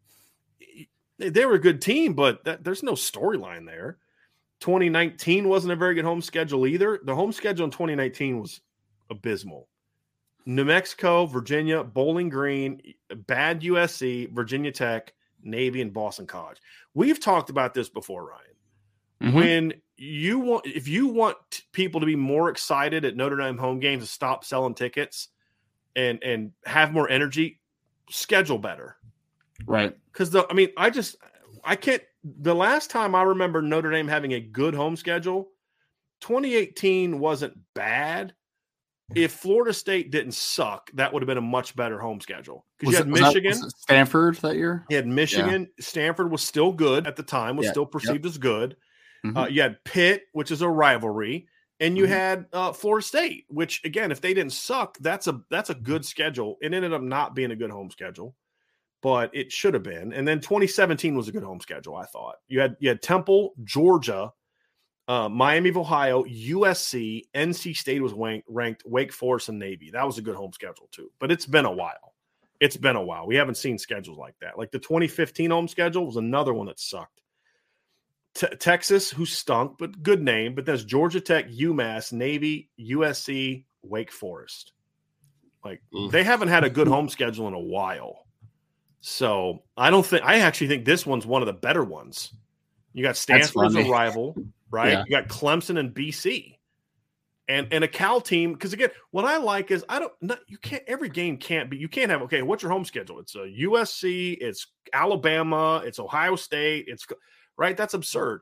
They were a good team, but that, there's no storyline there. twenty nineteen wasn't a very good home schedule either. The home schedule in twenty nineteen was abysmal. New Mexico, Virginia, Bowling Green, bad U S C, Virginia Tech, Navy, and Boston College. We've talked about this before, Ryan. Mm-hmm. When you want, if you want people to be more excited at Notre Dame home games, to stop selling tickets and and have more energy, schedule better, right? Because the, I mean, I just I can't. The last time I remember Notre Dame having a good home schedule, twenty eighteen wasn't bad. If Florida State didn't suck, that would have been a much better home schedule. Because you had it, Michigan. That, Stanford that year? You had Michigan. Yeah. Stanford was still good at the time, was yeah. still perceived yep. as good. Mm-hmm. Uh, you had Pitt, which is a rivalry. And you mm-hmm. had uh, Florida State, which, again, if they didn't suck, that's a that's a good schedule. It ended up not being a good home schedule, but it should have been. And then twenty seventeen was a good home schedule, I thought. You had, you had Temple, Georgia, Uh, Miami of Ohio, U S C, N C State was ranked, Wake Forest, and Navy. That was a good home schedule too. But it's been a while. It's been a while. We haven't seen schedules like that. Like the twenty fifteen home schedule was another one that sucked. Te- Texas, who stunk, but good name. But that's Georgia Tech, UMass, Navy, U S C, Wake Forest. Like mm. they haven't had a good home schedule in a while. So I don't think – I actually think this one's one of the better ones. You got Stanford as a rival. Right, yeah. You got Clemson and B C, and and a Cal team. Because again, what I like is I don't. Not, you can't. Every game can't be. You can't have. Okay, what's your home schedule? It's a U S C. It's Alabama. It's Ohio State. It's right. That's absurd.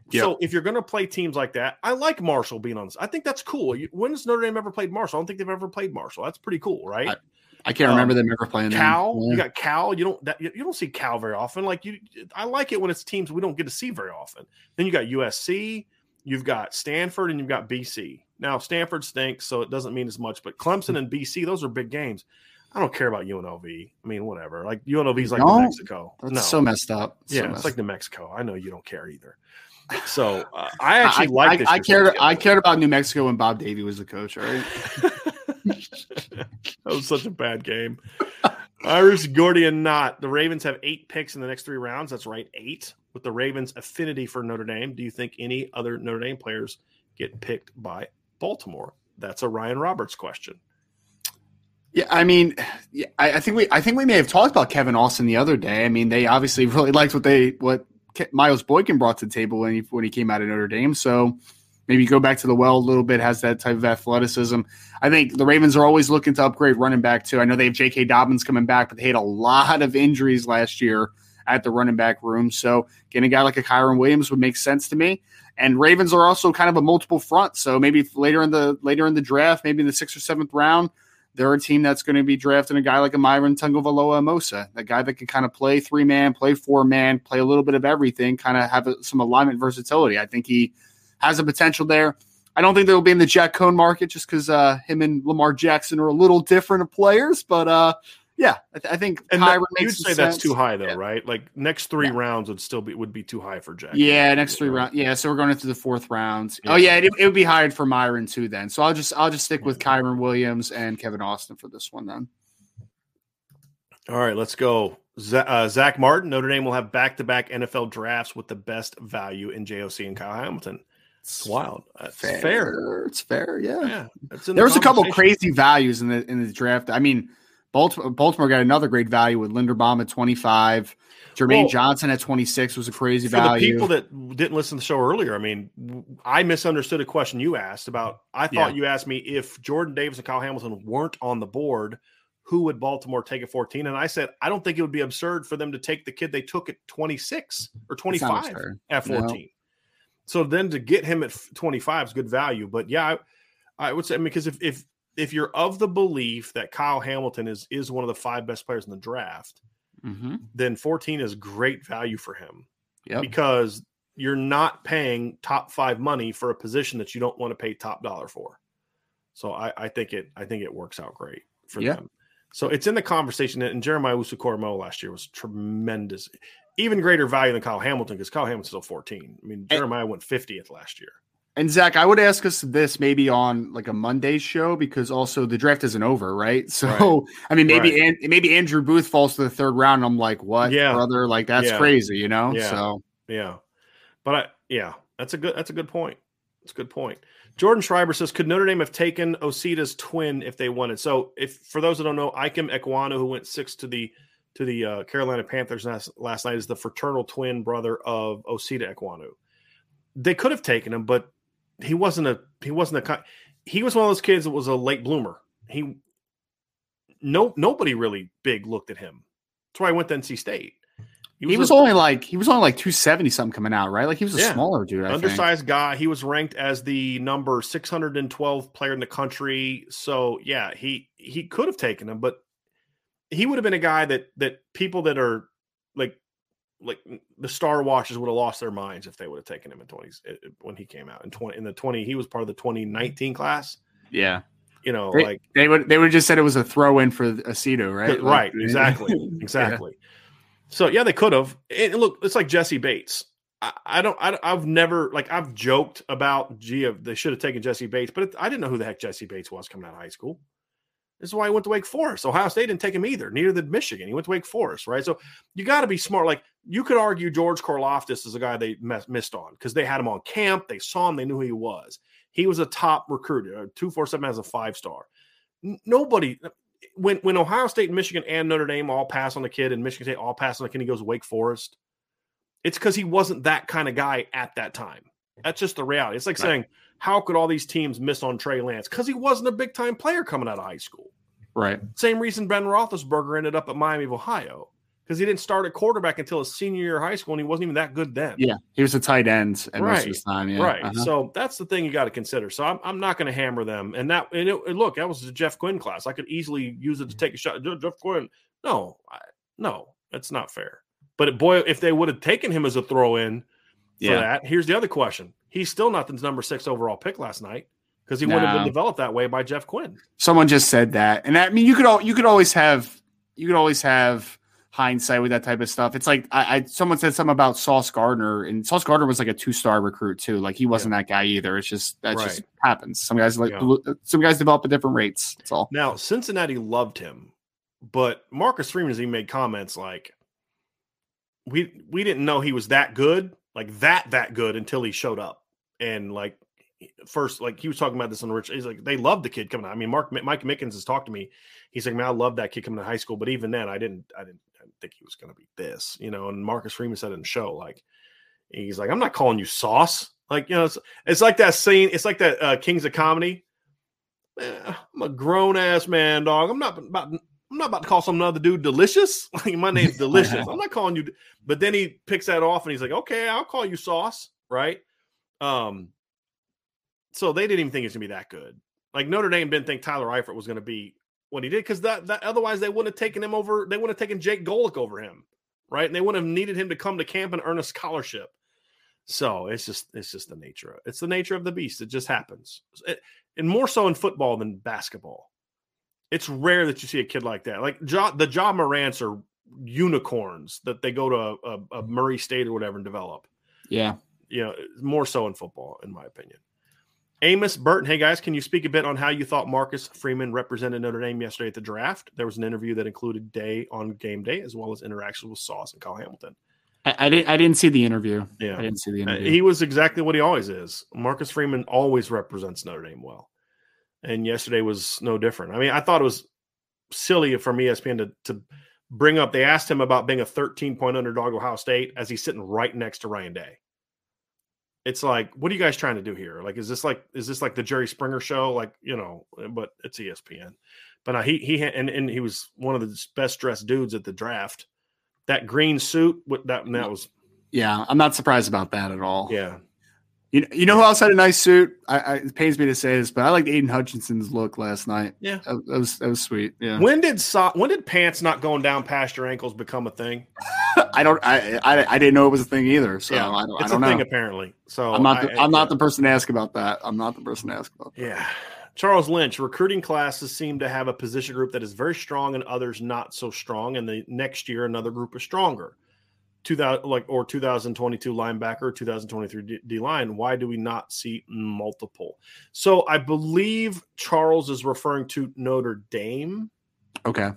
Yep. So if you're going to play teams like that, I like Marshall being on this. I think that's cool. When has Notre Dame ever played Marshall? I don't think they've ever played Marshall. That's pretty cool, right? I, I can't remember um, them ever playing Cal. Them. Yeah. You got Cal. You don't that, you don't see Cal very often. Like you, I like it when it's teams we don't get to see very often. Then you got U S C, you've got Stanford, and you've got B C. Now Stanford stinks, so it doesn't mean as much. But Clemson and B C, those are big games. I don't care about U N L V. I mean, whatever. Like U N L V is like no, New Mexico. That's no. so messed up. Yeah, so it's like New Mexico. I know you don't care either. So uh, I actually I, like. I, I cared. I cared about New Mexico when Bob Davie was the coach. All right. That was such a bad game. Irish Gordian Knot. The Ravens have eight picks in the next three rounds. That's right, eight. With the Ravens' affinity for Notre Dame, do you think any other Notre Dame players get picked by Baltimore? That's a Ryan Roberts question. Yeah, I mean, yeah, I, I think we, I think we may have talked about Kevin Austin the other day. I mean, they obviously really liked what they, what Miles Boykin brought to the table when he when he came out of Notre Dame. So maybe go back to the well a little bit. Has that type of athleticism. I think the Ravens are always looking to upgrade running back too. I know they have J K. Dobbins coming back, but they had a lot of injuries last year at the running back room. So getting a guy like a Kyron Williams would make sense to me. And Ravens are also kind of a multiple front. So maybe later in the later in the draft, maybe in the sixth or seventh round, they're a team that's going to be drafting a guy like a Myron Tungavaloa-Amosa, a guy that can kind of play three-man, play four-man, play a little bit of everything, kind of have a, some alignment versatility. I think he has a potential there. I don't think they'll be in the Jack Cohn market just because uh, him and Lamar Jackson are a little different of players. But, uh, yeah, I, th- I think and Kyron that, makes you'd say sense. That's too high, though, yeah. right? Like next three yeah. rounds would still be would be too high for Jack. Yeah, next three rounds. Yeah, so we're going into the fourth round. Yeah. Oh, yeah, it, it would be higher for Myron, too, then. So I'll just I'll just stick with Kyron Williams and Kevin Austin for this one, then. All right, let's go. Z- uh, Zach Martin, Notre Dame will have back-to-back N F L drafts with the best value in J O C and Kyle Hamilton. It's wild. It's fair. fair. It's fair, yeah. yeah it's there was a couple crazy values in the in the draft. I mean, Baltimore, Baltimore got another great value with Linderbaum at twenty-five. Jermaine well, Johnson at twenty-six was a crazy for value. For the people that didn't listen to the show earlier, I mean, I misunderstood a question you asked about. I thought yeah. you asked me if Jordan Davis and Kyle Hamilton weren't on the board, who would Baltimore take at fourteen? And I said, I don't think it would be absurd for them to take the kid they took at twenty-six or twenty-five at fourteen. No. So then to get him at twenty-five is good value. But yeah, I, I would say, I mean, because if, if, if you're of the belief that Kyle Hamilton is, is one of the five best players in the draft, mm-hmm. then fourteen is great value for him yep. because you're not paying top five money for a position that you don't want to pay top dollar for. So I, I think it, I think it works out great for yeah. them. So it's in the conversation, and Jeremiah Usu-Koromo last year was tremendous, even greater value than Kyle Hamilton because Kyle Hamilton's still fourteen. I mean, Jeremiah and, went fiftieth last year. And Zach, I would ask us this maybe on like a Monday show because also the draft isn't over, right? So right. I mean, maybe right. An, maybe Andrew Booth falls to the third round. And I'm like, what, yeah. brother? Like that's yeah. crazy, you know? Yeah. So yeah, but I, yeah, that's a good that's a good point. That's a good point. Jordan Schreiber says, could Notre Dame have taken Osita's twin if they wanted? So, if for those that don't know, Ikem Ekwonu, who went sixth to the to the uh, Carolina Panthers last, last night, is the fraternal twin brother of Osita Ekwonu. They could have taken him, but he wasn't a he wasn't a he was one of those kids that was a late bloomer. He no nobody really big looked at him. That's why I went to N C State. He was, he was a, only like he was only like two seventy something coming out, right? Like he was a yeah, smaller dude, I undersized think. guy. He was ranked as the number six hundred twelve player in the country. So yeah, he he could have taken him, but he would have been a guy that that people that are like like the Star Watchers would have lost their minds if they would have taken him in twenties when he came out in twenty in the twenty. He was part of the twenty nineteen class. Yeah, you know, they, like they would they would have just said it was a throw in for Aceto, right? Right, like, exactly, exactly. Yeah. So yeah, they could have. And look, it's like Jesse Bates. I, I don't. I, I've never like I've joked about. Gee, they should have taken Jesse Bates, but it, I didn't know who the heck Jesse Bates was coming out of high school. This is why he went to Wake Forest. Ohio State didn't take him either. Neither did Michigan. He went to Wake Forest, right? So you got to be smart. Like you could argue George Karlaftis is a guy they mess, missed on because they had him on camp. They saw him. They knew who he was. He was a top recruiter. two forty-seven has a five star. N- nobody. When when Ohio State, Michigan, and Notre Dame all pass on the kid, and Michigan State all pass on the kid, and he goes to Wake Forest, it's because he wasn't that kind of guy at that time. That's just the reality. It's like right. saying, how could all these teams miss on Trey Lance? Because he wasn't a big-time player coming out of high school. Right. Same reason Ben Roethlisberger ended up at Miami of Ohio. because he didn't start at quarterback until his senior year of high school, and he wasn't even that good then. Yeah, he was a tight end at right. most of his time. Yeah. Right. Uh-huh. So that's the thing you got to consider. So I'm, I'm not going to hammer them. And that and, it, and look, that was the Jeff Quinn class. I could easily use it to take a shot. Jeff Quinn. No, I, no, that's not fair. But it, boy, if they would have taken him as a throw-in for yeah. that, here's the other question. He's still not the number six overall pick last night because he no. wouldn't have been developed that way by Jeff Quinn. Someone just said that. And I mean, you could all, you could always have you could always have hindsight with that type of stuff. It's like I, I someone said something about Sauce Gardner, and Sauce Gardner was like a two-star recruit too. Like he wasn't yeah. that guy either. It's just that right. just happens. Some guys like yeah. some guys develop at different rates. That's all. Now Cincinnati loved him, but Marcus Freeman he made comments like, "We we didn't know he was that good, like that that good until he showed up." And like first, like he was talking about this on the Rich. He's like, they loved the kid coming out. I mean, Mark Mike Mickens has talked to me. He's like, man, I love that kid coming to high school, but even then, I didn't, I didn't, I didn't think he was going to be this, you know. And Marcus Freeman said in the show, like, he's like, I'm not calling you Sauce, like, you know, it's, it's like that scene, it's like that uh, Kings of Comedy. Man, I'm a grown ass man, dog. I'm not about, I'm not about to call some other dude delicious. Like my name's Delicious. I'm not calling you, but then he picks that off and he's like, okay, I'll call you Sauce, right? Um, so they didn't even think it was gonna be that good. Like Notre Dame didn't think Tyler Eifert was gonna be what he did because that, that otherwise they wouldn't have taken him over. They wouldn't have taken Jake Golick over him, right? And they wouldn't have needed him to come to camp and earn a scholarship. So it's just it's just the nature of it. It's the nature of the beast. It just happens, it, and more so in football than basketball. It's rare that you see a kid like that. Like ja, the Ja Morants are unicorns that they go to a, a, a Murray State or whatever and develop. Yeah. You know, more so in football, in my opinion. Amos Burton, hey guys, can you speak a bit on how you thought Marcus Freeman represented Notre Dame yesterday at the draft? There was an interview that included Day on game day, as well as interactions with Sauce and Kyle Hamilton. I, I didn't. I didn't see the interview. Yeah, I didn't see the interview. Uh, he was exactly what he always is. Marcus Freeman always represents Notre Dame well, and yesterday was no different. I mean, I thought it was silly from E S P N to to bring up. They asked him about being a thirteen point underdog Ohio State as he's sitting right next to Ryan Day. It's like, what are you guys trying to do here? Like, is this like, is this like the Jerry Springer show? Like, you know, but it's E S P N. But uh, he, he, and, and he was one of the best dressed dudes at the draft. That green suit, that, that was. Yeah. I'm not surprised about that at all. Yeah. You, you know who else had a nice suit? I, I, it pains me to say this, but I liked Aiden Hutchinson's look last night. Yeah. That, that was, that was sweet. Yeah. When did, so, when did pants not going down past your ankles become a thing? I don't. I, I I didn't know it was a thing either. So yeah, I don't, it's I don't a know. thing apparently. So I'm not. The, I, I'm yeah. not the person to ask about that. I'm not the person to ask about that. Yeah. Charles Lynch, recruiting classes seem to have a position group that is very strong and others not so strong. And the next year, another group is stronger. two thousand like or two thousand twenty-two linebacker, two thousand twenty-three D, D line. Why do we not see multiple? So I believe Charles is referring to Notre Dame. Okay.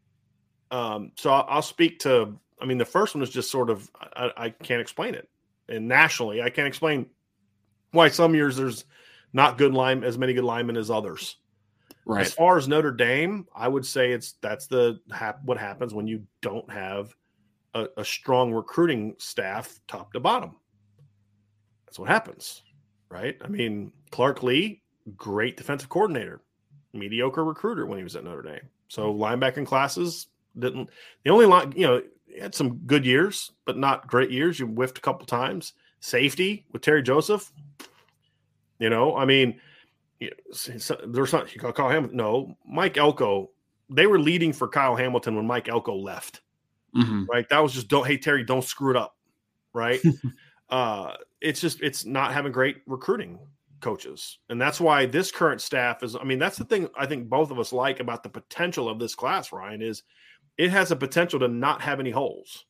Um. So I'll, I'll speak to. I mean, the first one is just sort of, I, I can't explain it. And nationally, I can't explain why some years there's not good line, as many good linemen as others. Right. As far as Notre Dame, I would say it's, that's the, what happens when you don't have a, a strong recruiting staff top to bottom. That's what happens. Right. I mean, Clark Lee, great defensive coordinator, mediocre recruiter when he was at Notre Dame. So linebacking classes didn't, the only line, you know, had some good years, but not great years. You whiffed a couple times. Safety with Terry Joseph. You know, I mean, there's not Kyle Hamilton. No, Mike Elko. They were leading for Kyle Hamilton when Mike Elko left. Mm-hmm. Right. That was just don't. Hey Terry, don't screw it up. Right. uh, it's just it's not having great recruiting coaches, and that's why this current staff is. I mean, that's the thing I think both of us like about the potential of this class. Ryan is. It has a potential to not have any holes.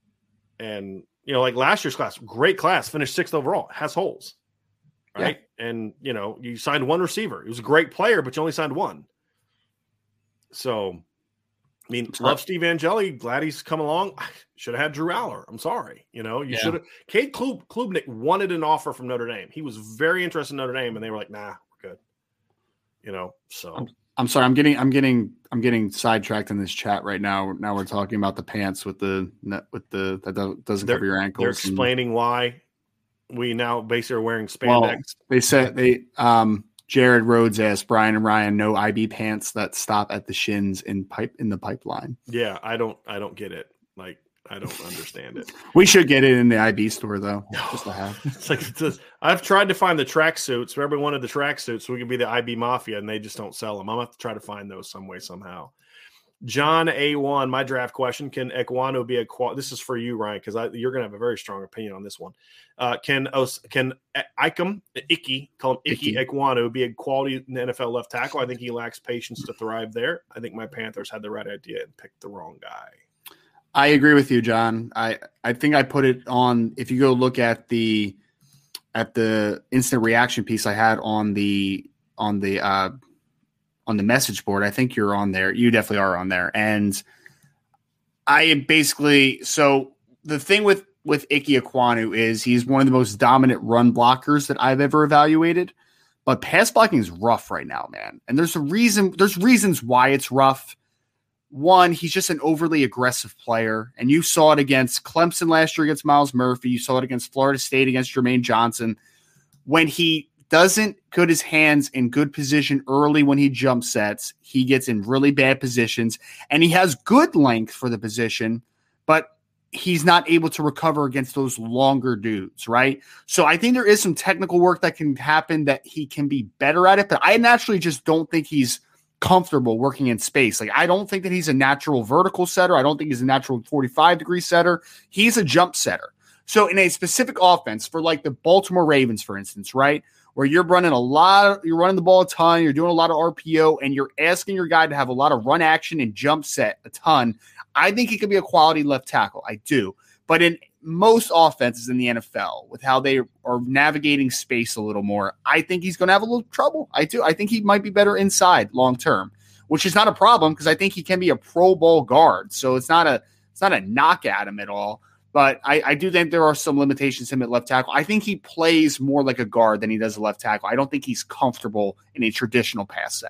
And, you know, like last year's class, great class, finished sixth overall, has holes. Right. Yeah. And, you know, you signed one receiver. He was a great player, but you only signed one. So, I mean, That's love right. Steve Angeli. Glad he's come along. Should have had Drew Aller. I'm sorry. You know, you yeah. should have. Cade Klub, Klubnik wanted an offer from Notre Dame. He was very interested in Notre Dame, and they were like, nah, we're good. You know, so. I'm- I'm sorry. I'm getting. I'm getting. I'm getting sidetracked in this chat right now. Now we're talking about the pants with the with the that doesn't they're, cover your ankles. They're explaining and, why we now basically are wearing spandex. Well, they said they. Um, Jared Rhodes asked Brian and Ryan, no I B pants that stop at the shins in pipe in the pipeline. Yeah, I don't. I don't get it. Like, I don't understand it. We should get it in the I B store, though. Just to have. It's like it's just, I've tried to find the track suits. Everybody wanted the track suits so we could be the I B Mafia, and they just don't sell them. I'm going to have to try to find those some way, somehow. John A one, my draft question: can Ekwonu be a qual? This is for you, Ryan, because you're going to have a very strong opinion on this one. Uh, can Os- can Ikem Icky, call him Icky Ekwonu, be a quality N F L left tackle? I think he lacks patience to thrive there. I think my Panthers had the right idea and picked the wrong guy. I agree with you, John. I, I think I put it on. If you go look at the at the instant reaction piece I had on the on the uh, on the message board, I think you're on there. You definitely are on there. And I basically so the thing with with Ike Ekwonu is he's one of the most dominant run blockers that I've ever evaluated. But pass blocking is rough right now, man. And there's a reason. There's reasons why it's rough. One, he's just an overly aggressive player. And you saw it against Clemson last year against Myles Murphy. You saw it against Florida State against Jermaine Johnson. When he doesn't put his hands in good position early when he jump sets, he gets in really bad positions. And he has good length for the position, but he's not able to recover against those longer dudes, right? So I think there is some technical work that can happen that he can be better at it. But I naturally just don't think he's comfortable working in space. Like, I don't think that he's a natural vertical setter. I don't think he's a natural forty-five degree setter. He's a jump setter. So in a specific offense for like the Baltimore Ravens, for instance, right, where you're running a lot, of, you're running the ball a ton, you're doing a lot of R P O, and you're asking your guy to have a lot of run action and jump set a ton, I think he could be a quality left tackle. I do. But in most offenses in the N F L, with how they are navigating space a little more, I think he's going to have a little trouble. I do. I think he might be better inside long term, which is not a problem because I think he can be a Pro Bowl guard. So it's not a it's not a knock at him at all. But I, I do think there are some limitations to him at left tackle. I think he plays more like a guard than he does a left tackle. I don't think he's comfortable in a traditional pass set.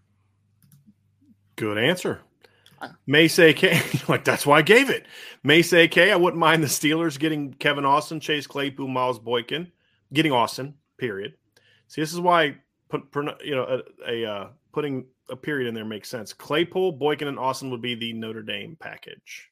Good answer. May say K, like that's why I gave it. May say K, I wouldn't mind the Steelers getting Kevin Austin, Chase Claypool, Miles Boykin, getting Austin. Period. See, this is why put you know a, a uh, putting a period in there makes sense. Claypool, Boykin, and Austin would be the Notre Dame package.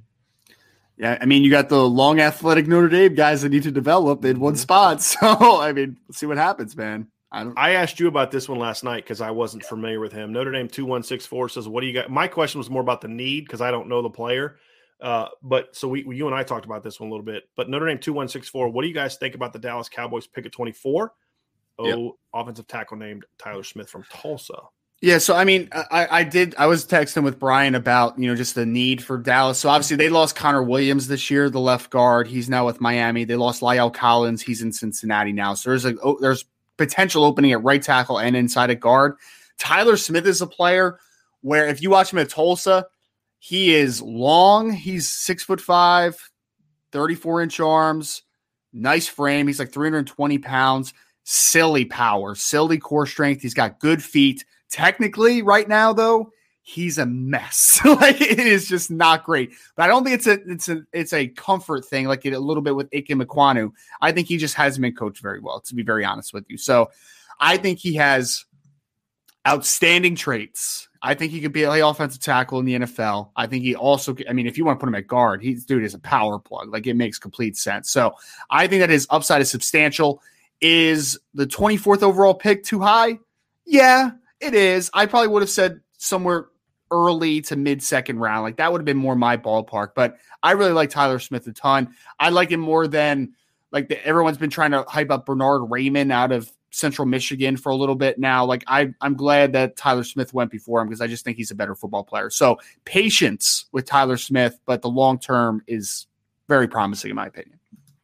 Yeah, I mean, you got the long athletic Notre Dame guys that need to develop in one spot. So, I mean, let's see what happens, man. I, don't... I asked you about this one last night because I wasn't familiar with him. Notre Dame two one six four says, what do you got? My question was more about the need because I don't know the player. Uh, but so we, you and I talked about this one a little bit. But Notre Dame two one six four, what do you guys think about the Dallas Cowboys pick at twenty-four? Oh, yep. Offensive tackle named Tyler Smith from Tulsa. Yeah, so I mean, I, I did. I was texting with Brian about you know just the need for Dallas. So obviously they lost Connor Williams this year, the left guard. He's now with Miami. They lost La'el Collins. He's in Cincinnati now. So there's a oh, there's potential opening at right tackle and inside at guard. Tyler Smith is a player where if you watch him at Tulsa, he is long. He's six foot five, thirty-four inch arms, nice frame. He's like three hundred twenty pounds. Silly power, silly core strength. He's got good feet. Technically, right now, though, he's a mess. Like it is just not great. But I don't think it's a it's a it's a comfort thing, like it, a little bit with Ike Ekwonu. I think he just hasn't been coached very well, to be very honest with you. So I think he has outstanding traits. I think he could be an offensive tackle in the N F L. I think he also, I mean, if you want to put him at guard, he's dude is a power plug. Like it makes complete sense. So I think that his upside is substantial. Is the twenty-fourth overall pick too high? Yeah. It is. I probably would have said somewhere early to mid-second round. Like, that would have been more my ballpark. But I really like Tyler Smith a ton. I like him more than, like, the, everyone's been trying to hype up Bernard Raymond out of Central Michigan for a little bit now. Like, I, I'm glad that Tyler Smith went before him because I just think he's a better football player. So, patience with Tyler Smith, but the long-term is very promising in my opinion.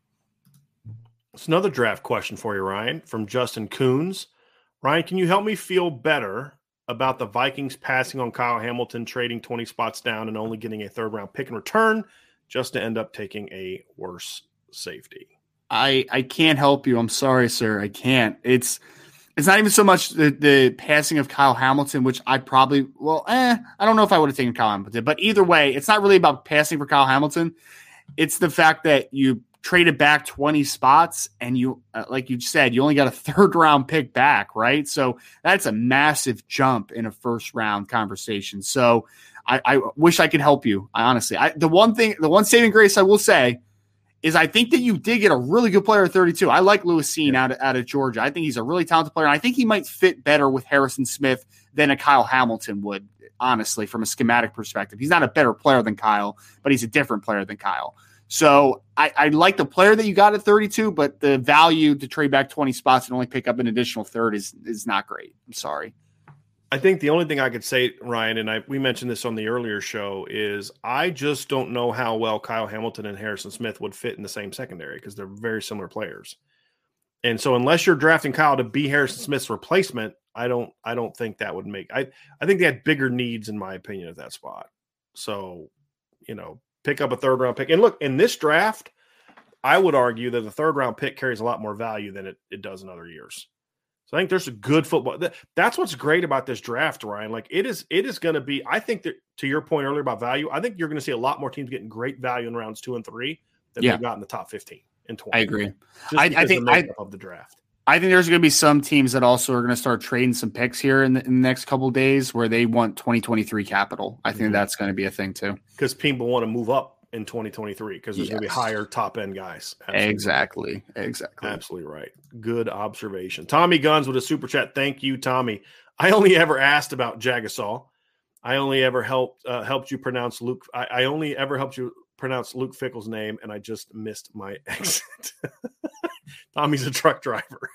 It's another draft question for you, Ryan, from Justin Coons. Ryan, can you help me feel better about the Vikings passing on Kyle Hamilton, trading twenty spots down and only getting a third-round pick in return just to end up taking a worse safety? I, I can't help you. I'm sorry, sir. I can't. It's it's not even so much the, the passing of Kyle Hamilton, which I probably – well, eh, I don't know if I would have taken Kyle Hamilton. But either way, it's not really about passing for Kyle Hamilton. It's the fact that you – traded back twenty spots and you, uh, like you said, you only got a third round pick back, right? So that's a massive jump in a first round conversation. So I, I wish I could help you. I honestly, I, the one thing, the one saving grace I will say is I think that you did get a really good player at thirty-two. I like Lewis Cine yeah. out, of, out of Georgia. I think he's a really talented player. And I think he might fit better with Harrison Smith than a Kyle Hamilton would, honestly, from a schematic perspective. He's not a better player than Kyle, but he's a different player than Kyle. So I, I like the player that you got at thirty-two, but the value to trade back twenty spots and only pick up an additional third is is not great. I'm sorry. I think the only thing I could say, Ryan, and I we mentioned this on the earlier show, is I just don't know how well Kyle Hamilton and Harrison Smith would fit in the same secondary because they're very similar players. And so unless you're drafting Kyle to be Harrison Smith's replacement, I don't I don't think that would make I I think they had bigger needs, in my opinion, at that spot. So, you know, pick up a third round pick. And look, in this draft, I would argue that the third round pick carries a lot more value than it, it does in other years. So I think there's a good football. That's what's great about this draft, Ryan. Like it is, it is going to be, I think that to your point earlier about value, I think you're going to see a lot more teams getting great value in rounds two and three than yeah. they've got in the top fifteen and twenty. I agree. I, I think I, of the draft. I think there's going to be some teams that also are going to start trading some picks here in the, in the next couple of days where they want twenty twenty-three capital. I think mm-hmm. that's going to be a thing too. Because people want to move up in twenty twenty-three because there's yes. going to be higher top end guys. Absolutely. Exactly. Exactly. Absolutely right. Good observation. Tommy Guns with a super chat. Thank you, Tommy. I only ever asked about Jagasol. I only ever helped uh, helped you pronounce Luke. I, I only ever helped you pronounce Luke Fickell's name, and I just missed my exit. Tommy's a truck driver,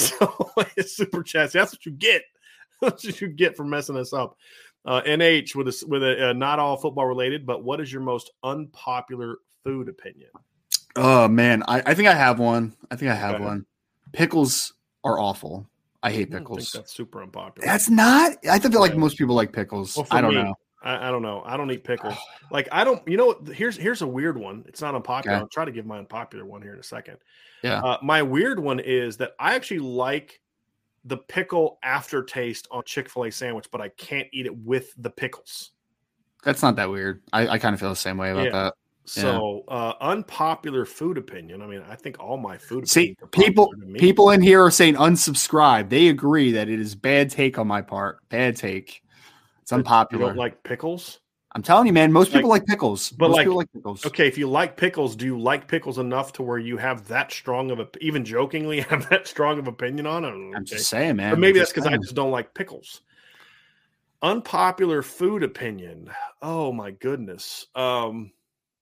so super chat. That's what you get. That's what you get for messing us up. Uh, N H with a with a uh, not all football related, but what is your most unpopular food opinion? Oh man, I, I think I have one. I think I have okay. one. Pickles are awful. I hate I pickles. think that's super unpopular. That's not. I feel like yeah. most people like pickles. Well, I don't me, know. I, I don't know. I don't eat pickles. Like I don't. You know, here's here's a weird one. It's not unpopular. Okay. I'll try to give my unpopular one here in a second. Yeah. Uh, my weird one is that I actually like the pickle aftertaste on Chick-fil-A sandwich, but I can't eat it with the pickles. That's not that weird. I, I kind of feel the same way about yeah. that. So yeah. uh, unpopular food opinion. I mean, I think all my food. See, people people in here are saying unsubscribe. They agree that it is bad take on my part. Bad take. It's unpopular. You don't like pickles? I'm telling you, man. Most people like, like pickles. But most like, people like pickles. Okay, if you like pickles, do you like pickles enough to where you have that strong of a, even jokingly have that strong of opinion on them? I'm okay. just saying, man. But maybe I'm that's because I just don't like pickles. Unpopular food opinion. Oh my goodness. Um.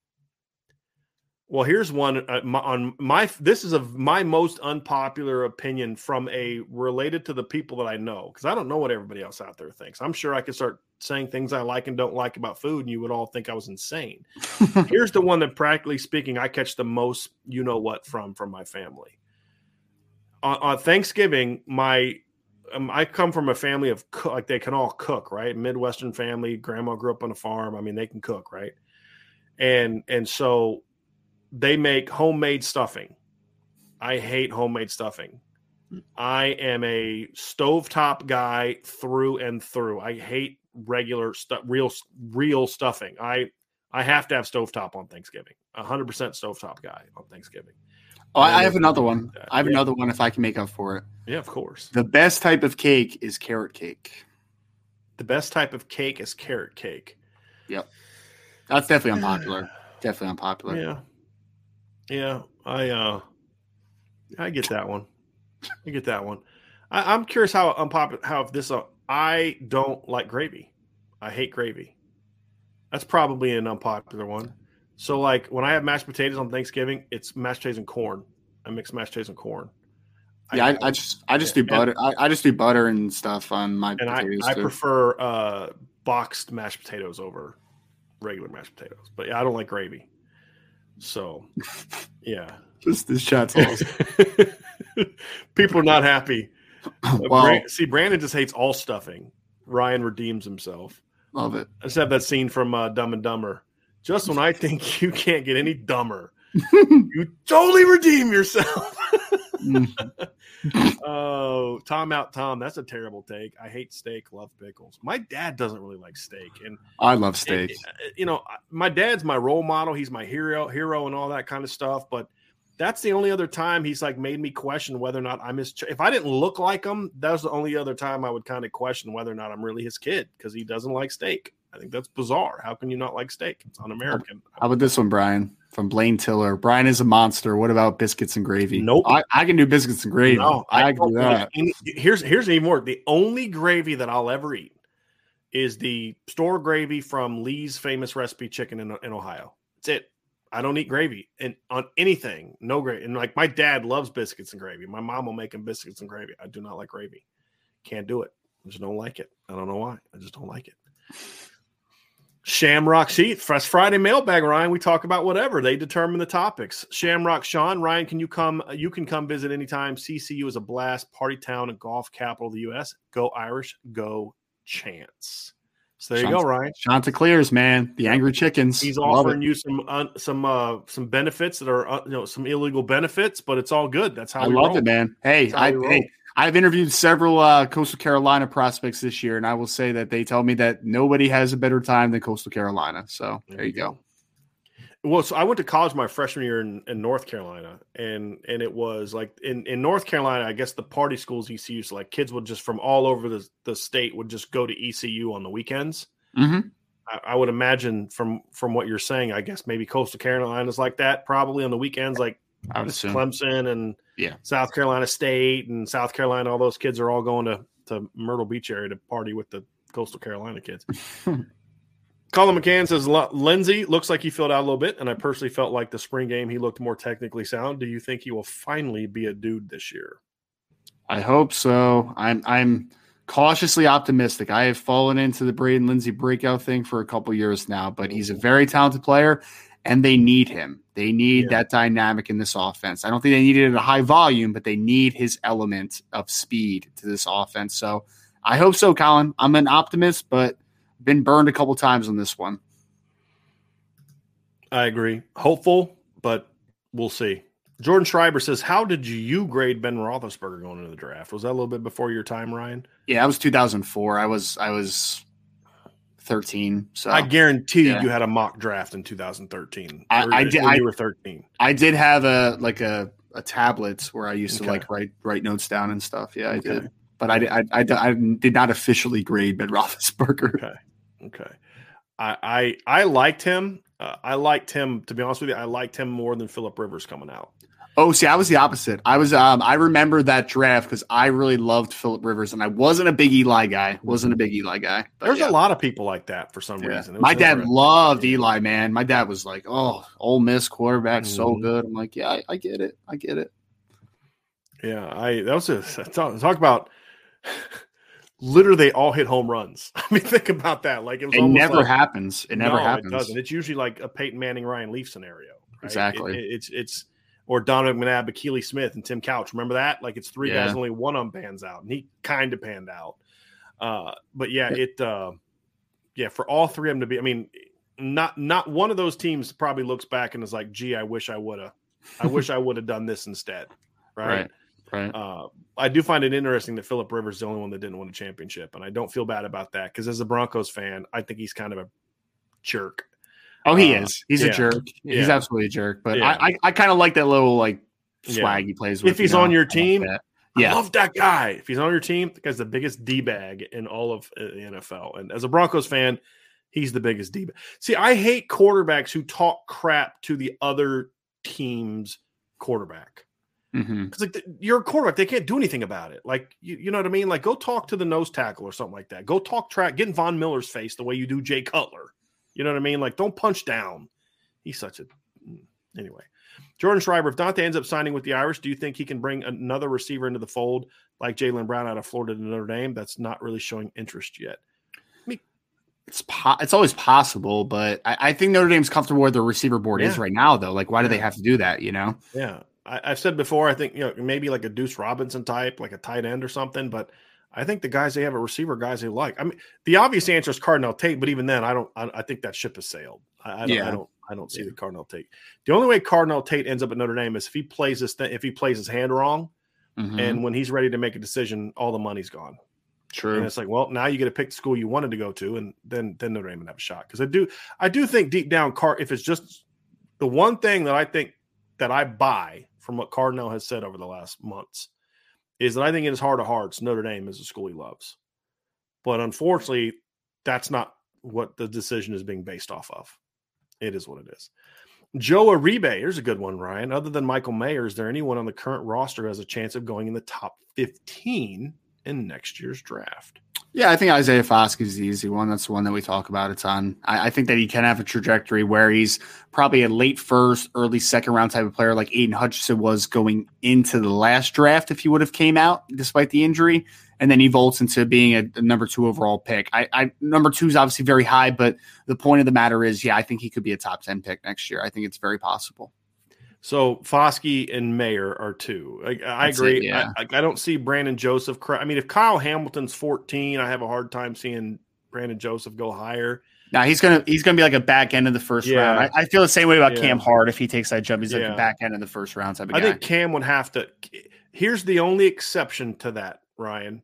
Well, here's one uh, my, on my. This is a my most unpopular opinion from a related to the people that I know, because I don't know what everybody else out there thinks. I'm sure I could start saying things I like and don't like about food, and you would all think I was insane. Here's the one that, practically speaking, I catch the most, you know what, from from my family. On, on Thanksgiving, my um, I come from a family of cook, like they can all cook, right? Midwestern family. Grandma grew up on a farm. I mean, they can cook, right? And and so. They make homemade stuffing. I hate homemade stuffing. I am a stovetop guy through and through. I hate regular stuff, real, real stuffing. I, I have to have stovetop on Thanksgiving. A hundred percent stovetop guy on Thanksgiving. Oh, I have another one. I have yeah. another one if I can make up for it. Yeah, of course. The best type of cake is carrot cake. The best type of cake is carrot cake. Yep. That's definitely unpopular. Definitely unpopular. Yeah. Yeah, I uh, I get that one. I get that one. I, I'm curious how unpopular. How if this. Uh, I don't like gravy. I hate gravy. That's probably an unpopular one. So, like when I have mashed potatoes on Thanksgiving, it's mashed potatoes and corn. I mix mashed potatoes and corn. Yeah, I, I, I just I just yeah, do butter. I, I just do butter and stuff on my and potatoes. I, I too. prefer uh, boxed mashed potatoes over regular mashed potatoes. But yeah, I don't like gravy. So, yeah. This this chat's people are not happy. Well, Brand, see, Brandon just hates all stuffing. Ryan redeems himself. Love it. I just have that scene from uh, Dumb and Dumber. Just when I think you can't get any dumber, you totally redeem yourself. Oh, Tom out, Tom. That's a terrible take. I hate steak, love pickles. My dad doesn't really like steak, and I love steak. And, you know, my dad's my role model. He's my hero, hero, and all that kind of stuff. But that's the only other time he's like made me question whether or not I'm his. Ch- if I didn't look like him, that was the only other time I would kind of question whether or not I'm really his kid, because he doesn't like steak. I think that's bizarre. How can you not like steak? It's un-American. How about this one, Brian? From Blaine Tiller. Brian is a monster. What about biscuits and gravy? Nope. I, I can do biscuits and gravy. No, I, I can do that. Any, here's here's even more. The only gravy that I'll ever eat is the store gravy from Lee's Famous Recipe Chicken in, in Ohio. That's it. I don't eat gravy and on anything. No gravy. And like my dad loves biscuits and gravy. My mom will make him biscuits and gravy. I do not like gravy. Can't do it. I just don't like it. I don't know why. I just don't like it. Shamrock Sheet, Fresh Friday mailbag, Ryan. We talk about whatever. They determine the topics. Shamrock Sean, Ryan, can you come? You can come visit anytime. C C U is a blast. Party town and golf capital of the U S. Go Irish. Go Chance. So there you go, Ryan. Chanticleers, man. The Angry Chickens. He's offering you some uh, some uh, some benefits that are uh, you know some illegal benefits, but it's all good. That's how I we love roll. it, man. Hey, I hey, I've interviewed several uh, Coastal Carolina prospects this year, and I will say that they tell me that nobody has a better time than Coastal Carolina. So there, there you go. go. Well, so I went to college my freshman year in, in North Carolina, and and it was like in, in North Carolina, I guess the party schools E C U, so like kids would just from all over the, the state would just go to E C U on the weekends. Mm-hmm. I, I would imagine from from what you're saying, I guess maybe Coastal Carolina is like that probably on the weekends, like I would assume. Clemson and yeah. South Carolina State and South Carolina. All those kids are all going to, to Myrtle Beach area to party with the Coastal Carolina kids. Colin McCann says, Lindsey looks like he filled out a little bit, and I personally felt like the spring game he looked more technically sound. Do you think he will finally be a dude this year? I hope so. I'm I'm cautiously optimistic. I have fallen into the Braden Lindsey breakout thing for a couple years now, but he's a very talented player, and they need him. They need yeah. that dynamic in this offense. I don't think they need it at a high volume, but they need his element of speed to this offense. So I hope so, Colin. I'm an optimist, but been burned a couple times on this one. I agree. Hopeful, but we'll see. Jordan Schreiber says, how did you grade Ben Roethlisberger going into the draft? Was that a little bit before your time, Ryan? Yeah, that was two thousand four. I was I was thirteen. So I guarantee yeah. you had a mock draft in two thousand thirteen. I, I did. When I, you were thirteen. I did have a like a, a tablet where I used okay. to like write write notes down and stuff. Yeah, I okay. did. But I, I, I, I did not officially grade Ben Roethlisberger. Okay. Okay. I I, I liked him. Uh, I liked him, to be honest with you, I liked him more than Phillip Rivers coming out. Oh, see, I was the opposite. I was um I remember that draft because I really loved Phillip Rivers, and I wasn't a big Eli guy. Wasn't a big Eli guy. There's yeah. a lot of people like that for some yeah. reason. My dad loved Eli, man. My dad was like, "Oh, Ole Miss quarterback, mm-hmm. so good." I'm like, "Yeah, I, I get it. I get it." Yeah, I that was a talk, talk about. Literally, they all hit home runs. I mean, think about that. Like it was. It never like, happens. It never no, happens. It doesn't. It's usually like a Peyton Manning, Ryan Leaf scenario. Right? Exactly. It, it, it's it's or Donovan McNabb, Akili Smith, and Tim Couch. Remember that? Like it's three yeah. guys, only one of them pans out, and he kind of panned out. Uh, but yeah, it. Uh, yeah, for all three of them to be. I mean, not not one of those teams probably looks back and is like, "Gee, I wish I would have. I wish I would have done this instead." Right. Right. Right. Uh, I do find it interesting that Phillip Rivers is the only one that didn't win a championship, and I don't feel bad about that because as a Broncos fan, I think he's kind of a jerk. Oh, he uh, is. He's yeah. a jerk. He's yeah. absolutely a jerk. But yeah. I, I, I kind of like that little like swag yeah. he plays with. If he's you know? on your team, I yeah, I love that guy. If he's on your team, the guy's the biggest d bag in all of the N F L. And as a Broncos fan, he's the biggest d bag. See, I hate quarterbacks who talk crap to the other team's quarterback. Because mm-hmm. like you're a quarterback, they can't do anything about it. Like you, you know what I mean? Like go talk to the nose tackle or something like that. Go talk track, get in Von Miller's face the way you do Jay Cutler. You know what I mean? Like don't punch down. He's such a anyway. Jordan Schreiber, if Dante ends up signing with the Irish, do you think he can bring another receiver into the fold like Jaylen Brown out of Florida to Notre Dame? That's not really showing interest yet. I mean, it's po- it's always possible, but I, I think Notre Dame's comfortable where the receiver board yeah. is right now, though. Like, why do yeah. they have to do that? You know? Yeah. I've said before, I think, you know, maybe like a Deuce Robinson type, like a tight end or something, but I think the guys they have at receiver guys they like. I mean, the obvious answer is Cardinal Tate, but even then, I don't. I, I think that ship has sailed. I, I, don't, yeah. I don't. I don't see yeah. the Cardinal Tate. The only way Cardinal Tate ends up at Notre Dame is if he plays this. Th- if he plays his hand wrong, mm-hmm. and when he's ready to make a decision, all the money's gone. True. And it's like, well, now you get to pick the school you wanted to go to, and then then Notre Dame would have a shot. Because I do, I do think deep down, Car. If it's just the one thing that I think that I buy from what Cardinal has said over the last months, is that I think in his heart of hearts, Notre Dame is a school he loves. But unfortunately, that's not what the decision is being based off of. It is what it is. Joe Uribe, here's a good one, Ryan. Other than Michael Mayer, is there anyone on the current roster who has a chance of going in the top fifteen in next year's draft? Yeah, I think Isaiah Foskey is the easy one. That's the one that we talk about a ton. I, I think that he can have a trajectory where he's probably a late first, early second round type of player like Aiden Hutchinson was going into the last draft if he would have came out despite the injury. And then he vaults into being a, a number two overall pick. I, I number two is obviously very high, but the point of the matter is, yeah, I think he could be a top ten pick next year. I think it's very possible. So Foskey and Mayer are two. I, I agree. It, yeah. I, I don't see Brandon Joseph. I mean, if Kyle Hamilton's fourteen, I have a hard time seeing Brandon Joseph go higher. Now he's gonna he's gonna be like a back end of the first yeah. round. I, I feel the same way about yeah. Cam Hart. If he takes that jump, he's yeah. like a back end of the first round type of guy. I think Cam would have to. Here's the only exception to that, Ryan,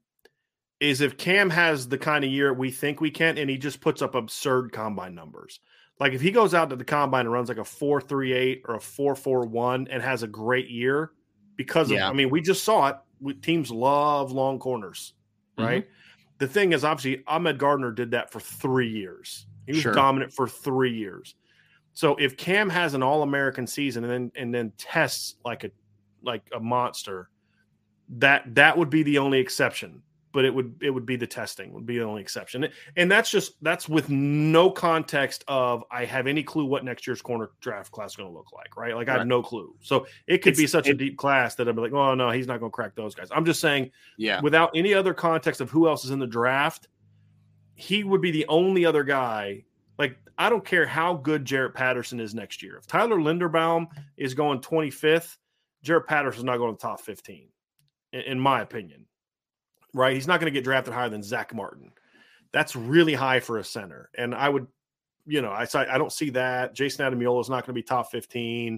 is if Cam has the kind of year we think we can, and he just puts up absurd combine numbers. Like if he goes out to the combine and runs like a four three eight or a four four one and has a great year because of, yeah. I mean, we just saw it. We, teams love long corners, right? Mm-hmm. The thing is, obviously, Ahmed Gardner did that for three years. He was sure. dominant for three years. So if Cam has an All-American season and then and then tests like a like a monster, that that would be the only exception. But it would it would be the testing would be the only exception. And that's just that's with no context of I have any clue what next year's corner draft class is going to look like, right? Like I have right. no clue. So it could it's, be such it, a deep class that I'd be like, oh no, he's not going to crack those guys. I'm just saying, yeah, without any other context of who else is in the draft, he would be the only other guy. Like I don't care how good Jarrett Patterson is next year. If Tyler Linderbaum is going twenty-fifth, Jarrett Patterson's not going to the top fifteen, in, in my opinion. Right, he's not going to get drafted higher than Zach Martin. That's really high for a center, and I would, you know, I I don't see that. Jason Ademilola is not going to be top fifteen.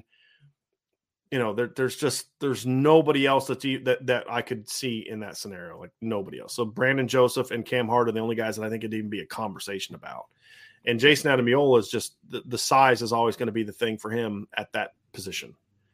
You know, there, there's just there's nobody else that's that that I could see in that scenario, like nobody else. So Brandon Joseph and Cam Hart are the only guys that I think it'd even be a conversation about. And Jason Ademilola is just the, the size is always going to be the thing for him at that position.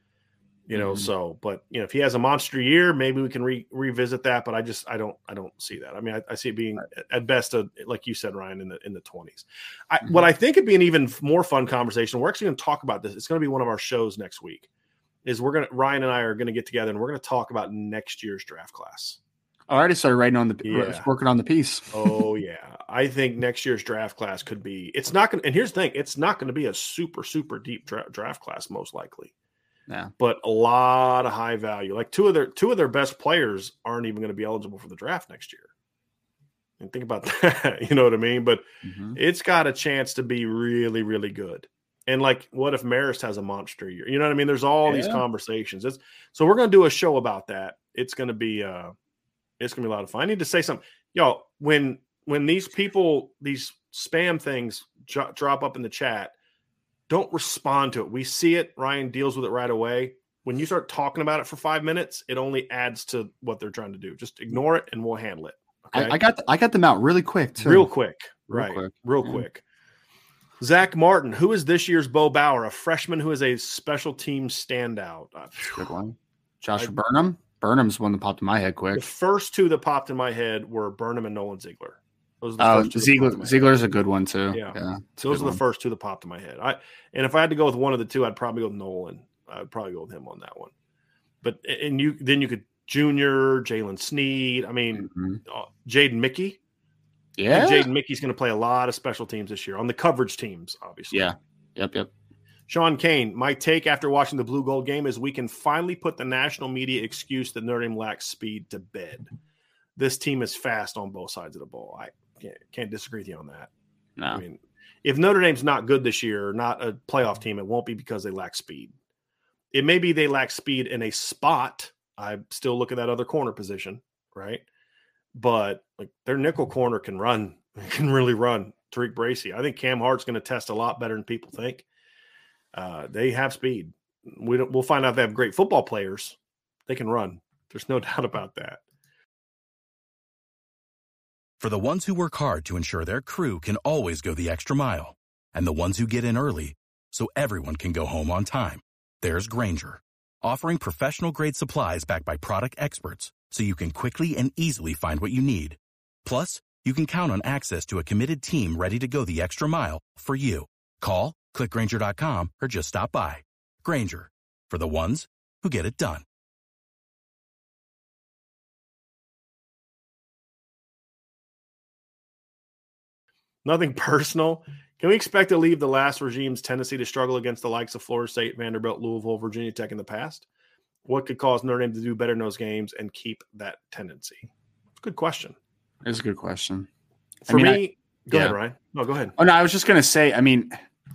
You know, mm-hmm. so, but, you know, if he has a monster year, maybe we can re- revisit that. But I just, I don't, I don't see that. I mean, I, I see it being right. at best, a, like you said, Ryan, in the in the twenties. I, mm-hmm. What I think would be an even more fun conversation. We're actually going to talk about this. It's going to be one of our shows next week. Is we're going to Ryan and I are going to get together and we're going to talk about next year's draft class. I already started writing on the yeah. working on the piece. Oh yeah, I think next year's draft class could be. It's not going. And here's the thing: it's not going to be a super super deep dra- draft class, most likely. Yeah, but a lot of high value. Like two of their two of their best players aren't even going to be eligible for the draft next year. And think about that. You know what I mean? But mm-hmm. it's got a chance to be really, really good. And like, what if Marist has a monster year? You know what I mean? There's all yeah. these conversations. It's, so we're going to do a show about that. It's going to be uh, it's going to be a lot of fun. I need to say something, y'all. When when these people, these spam things jo- drop up in the chat. Don't respond to it. We see it. Ryan deals with it right away. When you start talking about it for five minutes, it only adds to what they're trying to do. Just ignore it and we'll handle it. Okay? I, I got the, I got them out really quick, too. Real quick. Real right. Quick. Real yeah. quick. Zach Martin, who is this year's Bo Bauer, a freshman who is a special team standout? Good one. Josh I, Burnham. Burnham's one that popped in my head quick. The first two that popped in my head were Burnham and Nolan Ziegler. Those are the oh, Ziegler, Ziegler's a good one too. Yeah, yeah those are the one. first two that popped in my head. I and if I had to go with one of the two, I'd probably go with Nolan. I'd probably go with him on that one. But and you then you could Junior, Jalen Sneed. I mean, mm-hmm. uh, Jaden Mickey. Yeah, Jaden Mickey's going to play a lot of special teams this year on the coverage teams, obviously. Yeah. Yep. Yep. Sean Kane, my take after watching the Blue Gold game is we can finally put the national media excuse that Notre Dame lacks speed to bed. This team is fast on both sides of the ball. I can't, can't disagree with you on that. No. I mean, if Notre Dame's not good this year, not a playoff team, it won't be because they lack speed. It may be they lack speed in a spot. I still look at that other corner position, right? But like their nickel corner can run, can really run. Tariq Bracy. I think Cam Hart's going to test a lot better than people think. Uh, they have speed. We don't, we'll find out if they have great football players. They can run. There's no doubt about that. For the ones who work hard to ensure their crew can always go the extra mile, and the ones who get in early so everyone can go home on time, there's Grainger, offering professional-grade supplies backed by product experts so you can quickly and easily find what you need. Plus, you can count on access to a committed team ready to go the extra mile for you. Call, click Grainger dot com, or just stop by. Grainger, for the ones who get it done. Nothing personal. Can we expect to leave the last regime's tendency to struggle against the likes of Florida State, Vanderbilt, Louisville, Virginia Tech in the past? What could cause Notre Dame to do better in those games and keep that tendency? Good question. It's a good question. For I mean, me, I, go yeah. ahead, Ryan. No, go ahead. Oh, no, I was just going to say, I mean,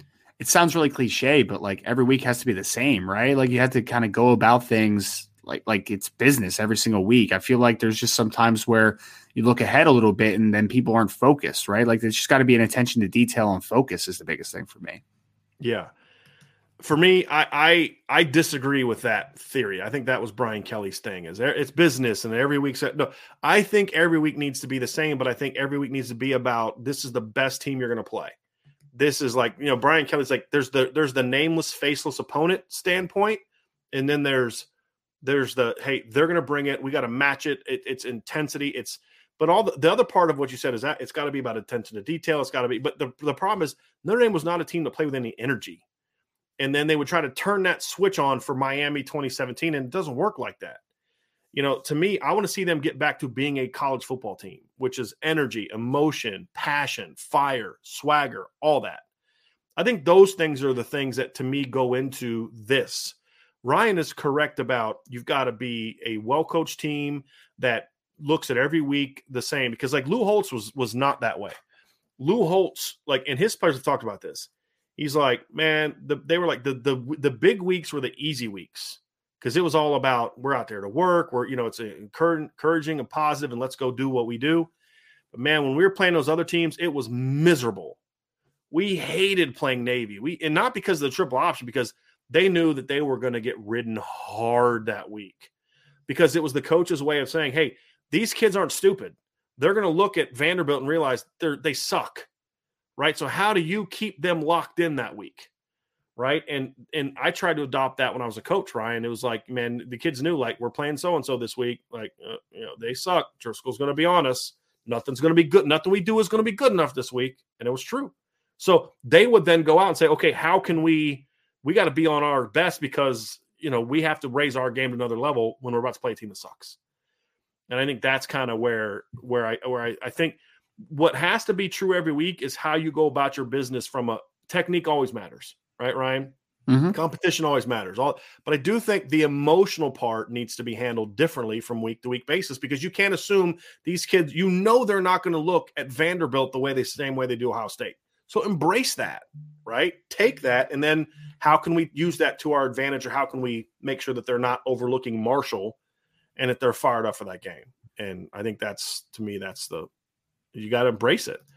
it sounds really cliche, but like every week has to be the same, right? Like you have to kind of go about things like like it's business every single week. I feel like there's just some times where you look ahead a little bit and then people aren't focused, right? Like there's just got to be an attention to detail and focus is the biggest thing for me. Yeah. For me, I, I I disagree with that theory. I think that was Brian Kelly's thing. Is there, it's business, and every week. No, I think every week needs to be the same, but I think every week needs to be about this is the best team you're going to play. This is like, you know, Brian Kelly's like there's the there's the nameless, faceless opponent standpoint, and then there's there's the hey they're going to bring it. We got to match it. it. It's intensity. It's but all the, the other part of what you said is that it's got to be about attention to detail. It's got to be. But the the problem is Notre Dame was not a team to play with any energy. And then they would try to turn that switch on for Miami twenty seventeen, and it doesn't work like that. You know, to me, I want to see them get back to being a college football team, which is energy, emotion, passion, fire, swagger, all that. I think those things are the things that, to me, go into this. Ryan is correct about you've got to be a well-coached team that looks at every week the same, because like Lou Holtz was was not that way. Lou Holtz, like, and his players have talked about this. He's like, man, the, they were like the, the the big weeks were the easy weeks because it was all about we're out there to work. We're, you know, it's encouraging and positive and let's go do what we do. But, man, when we were playing those other teams, it was miserable. We hated playing Navy. We and not because of the triple option, because they knew that they were going to get ridden hard that week because it was the coach's way of saying, hey, these kids aren't stupid. They're going to look at Vanderbilt and realize they're they suck. Right. So how do you keep them locked in that week? Right. And and I tried to adopt that when I was a coach, Ryan. It was like, man, the kids knew like we're playing so-and-so this week. Like, uh, you know, they suck. Driscoll's going to be on us. Nothing's going to be good. Nothing we do is going to be good enough this week. And it was true. So they would then go out and say, okay, how can we, we got to be on our best because, you know, we have to raise our game to another level when we're about to play a team that sucks. And I think that's kind of where, where I, where I, I think, what has to be true every week is how you go about your business. From a technique always matters, right, Ryan? Mm-hmm. Competition always matters. All, but I do think the emotional part needs to be handled differently from week to week basis because you can't assume these kids, you know, they're not going to look at Vanderbilt the way they same way they do Ohio State. So embrace that, right? Take that, and then how can we use that to our advantage, or how can we make sure that they're not overlooking Marshall and that they're fired up for that game? And I think that's, to me, that's the you got to embrace it.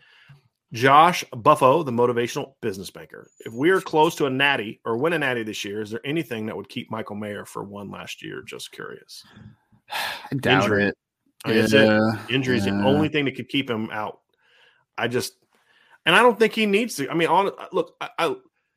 Josh Buffo, the motivational business banker. If we are close to a natty or win a natty this year, is there anything that would keep Michael Mayer for one last year? Just curious. I doubt Injury. it. I mean, yeah. it. Injury is yeah. the only thing that could keep him out. I just, and I don't think he needs to. I mean, on look, I, I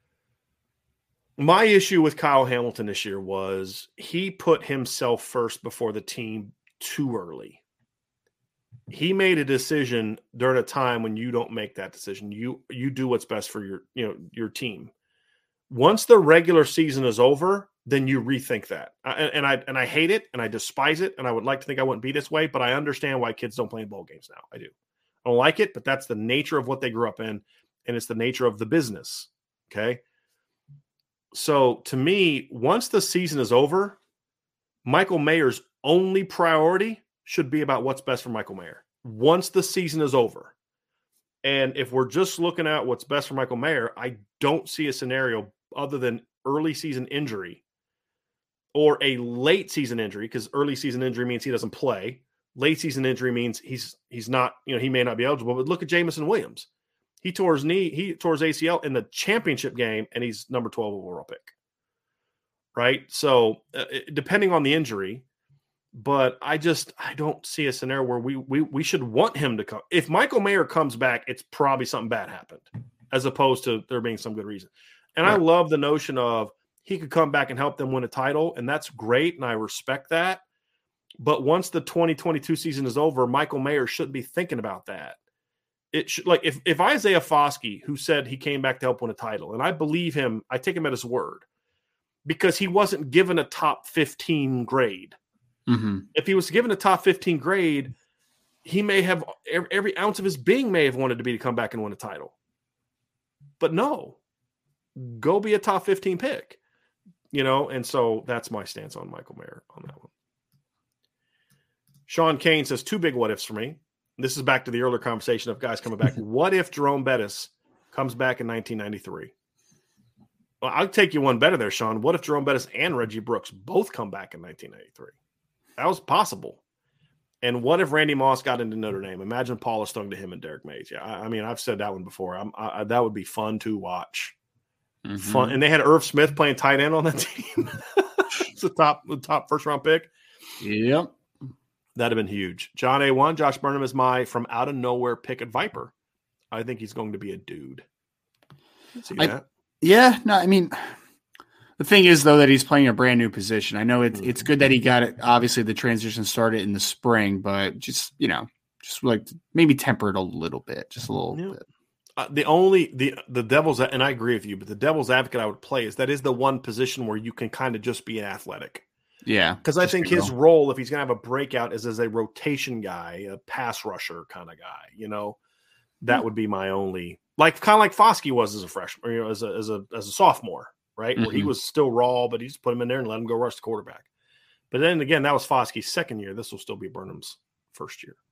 my issue with Kyle Hamilton this year was he put himself first before the team too early. He made a decision during a time when you don't make that decision. You you do what's best for your you know your team. Once the regular season is over, then you rethink that. I, and I and I hate it and I despise it, and I would like to think I wouldn't be this way, but I understand why kids don't play in bowl games now. I do. I don't like it, but that's the nature of what they grew up in, and it's the nature of the business. Okay. So to me, once the season is over, Michael Mayer's only priority should be about what's best for Michael Mayer once the season is over. And if we're just looking at what's best for Michael Mayer, I don't see a scenario other than early season injury or a late season injury, because early season injury means he doesn't play. Late season injury means he's he's not, you know, he may not be eligible. But look at Jamison Williams. He tore his knee, he tore his A C L in the championship game, and he's number twelve overall pick. Right? So uh, depending on the injury, but I just I don't see a scenario where we we we should want him to come. If Michael Mayer comes back, it's probably something bad happened, as opposed to there being some good reason. And right. I love the notion of he could come back and help them win a title, and that's great, and I respect that. But once the twenty twenty-two season is over, Michael Mayer shouldn't be thinking about that. it should, like if, if Isaiah Foskey, who said he came back to help win a title, and I believe him, I take him at his word because he wasn't given a top fifteen grade. Mm-hmm. If he was given a top fifteen grade, he may have every, every ounce of his being may have wanted to be to come back and win a title. But no, go be a top fifteen pick, you know? And so that's my stance on Michael Mayer on that one. Sean Kane says two big what ifs for me. This is back to the earlier conversation of guys coming back. What if Jerome Bettis comes back in nineteen ninety-three? Well, I'll take you one better there, Sean. What if Jerome Bettis and Reggie Brooks both come back in nineteen ninety-three? That was possible. And what if Randy Moss got into Notre Dame? Imagine Paulus throwing to him and Derek Mays. Yeah, I, I mean, I've said that one before. I'm, I, that would be fun to watch. Mm-hmm. Fun, and they had Irv Smith playing tight end on that team. It's a top, the top first round pick. Yep, that'd have been huge. John A one, Josh Burnham is my from out of nowhere pick at Viper. I think he's going to be a dude. See I, that? Yeah, no, I mean. The thing is, though, that he's playing a brand new position. I know it's it's good that he got it. Obviously, the transition started in the spring, but just you know, just like maybe temper it a little bit, just a little yeah. bit. Uh, the only the the devil's and I agree with you, but the devil's advocate I would play is that is the one position where you can kind of just be an athletic. Yeah, because I think his role, if he's going to have a breakout, is as a rotation guy, a pass rusher kind of guy. You know, that mm-hmm. would be my only like kind of like Foskey was as a freshman, or, you know, as a as a as a sophomore. Right, mm-hmm. where he was still raw, but he just put him in there and let him go rush the quarterback. But then again, that was Foskey's second year. This will still be Burnham's first year.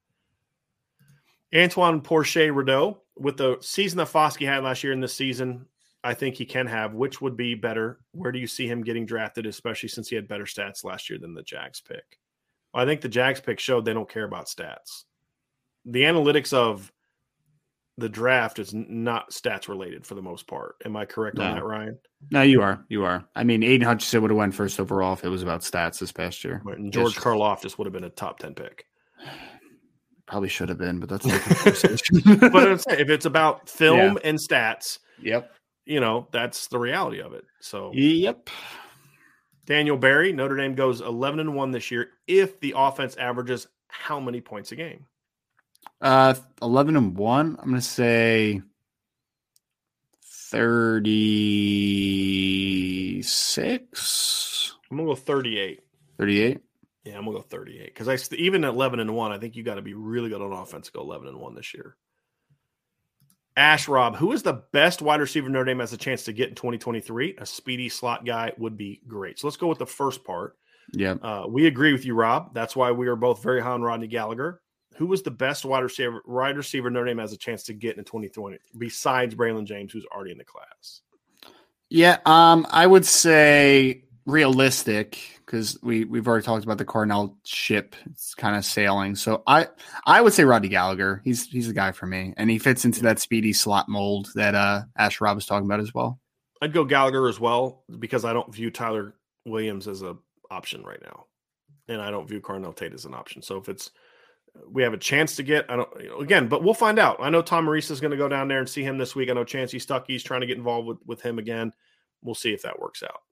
Antoine Porcher Rideau, with the season that Foskey had last year and this season, I think he can have. Which would be better? Where do you see him getting drafted, especially since he had better stats last year than the Jags pick? Well, I think the Jags pick showed they don't care about stats. The analytics of the draft is not stats related for the most part. Am I correct no. on that, Ryan? No, you are. You are. I mean, Aiden Hutchinson would have went first overall if it was about stats this past year. Right, and George Karloff just would have been a top ten pick. Probably should have been, but that's a different conversation. But I'm saying, if it's about film yeah. and stats, yep, you know, that's the reality of it. So, yep. Daniel Berry, Notre Dame goes eleven and one this year if the offense averages how many points a game? Uh, eleven and one. I'm gonna say thirty-six. I'm gonna go thirty-eight. Thirty-eight. Yeah, I'm gonna go thirty-eight because I even at eleven and one, I think you got to be really good on offense to go eleven and one this year. Ash Rob, who is the best wide receiver Notre Dame has a chance to get in twenty twenty-three? A speedy slot guy would be great. So let's go with the first part. Yeah, uh, we agree with you, Rob. That's why we are both very high on Rodney Gallagher. Who was the best wide receiver, wide receiver Notre Dame has a chance to get in twenty twenty besides Braylon James, who's already in the class? Yeah, um, I would say realistic because we we've already talked about the Cornell ship. It's kind of sailing, so I I would say Rodney Gallagher. He's he's the guy for me, and he fits into that speedy slot mold that uh, Ash Rob was talking about as well. I'd go Gallagher as well because I don't view Tyler Williams as an option right now, and I don't view Cornell Tate as an option. So if it's we have a chance to get, I don't, you know, again, but we'll find out. I know Tom Maurice is going to go down there and see him this week. I know Chancey Stuckey's trying to get involved with, with him again. We'll see if that works out.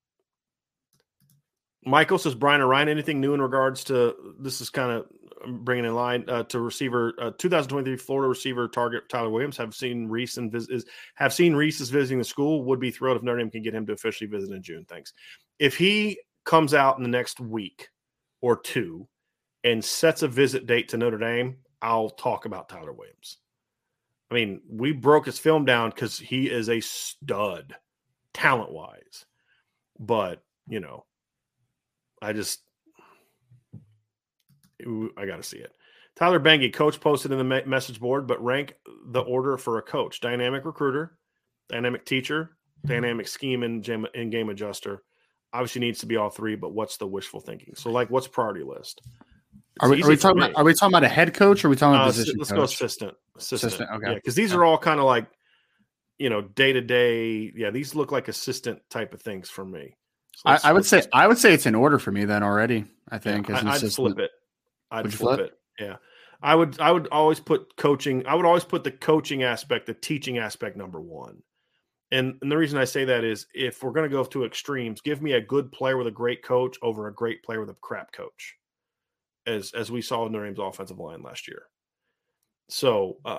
Michael says, Brian or Ryan, anything new in regards to, this is kind of bringing in line uh, to receiver, uh, twenty twenty-three Florida receiver target Tyler Williams. Have seen Reese and vis- is, have seen Reese is visiting the school. Would be thrilled if Notre Dame can get him to officially visit in June. Thanks. If he comes out in the next week or two and sets a visit date to Notre Dame, I'll talk about Tyler Williams. I mean, we broke his film down because he is a stud talent-wise. But, you know, I just – I got to see it. Tyler Benge, coach posted in the me- message board, but rank the order for a coach. Dynamic recruiter, dynamic teacher, dynamic scheme and in-game adjuster. Obviously needs to be all three, but what's the wishful thinking? So, like, what's priority list? Are we, are we talking about, are we talking about a head coach or are we talking about uh, position let's coach? go assistant. Assistant. assistant okay. Yeah, because these are all kind of like, you know, day-to-day. Yeah, these look like assistant type of things for me. So I, I would say I would say it's in order for me then already, I think. Yeah, as an I'd assistant. flip it. I'd Would you flip, flip it. Yeah. I would I would always put coaching. I would always put the coaching aspect, the teaching aspect number one. And, and the reason I say that is if we're going to go to extremes, give me a good player with a great coach over a great player with a crap coach, as as we saw in Notre Dame's offensive line last year. So uh,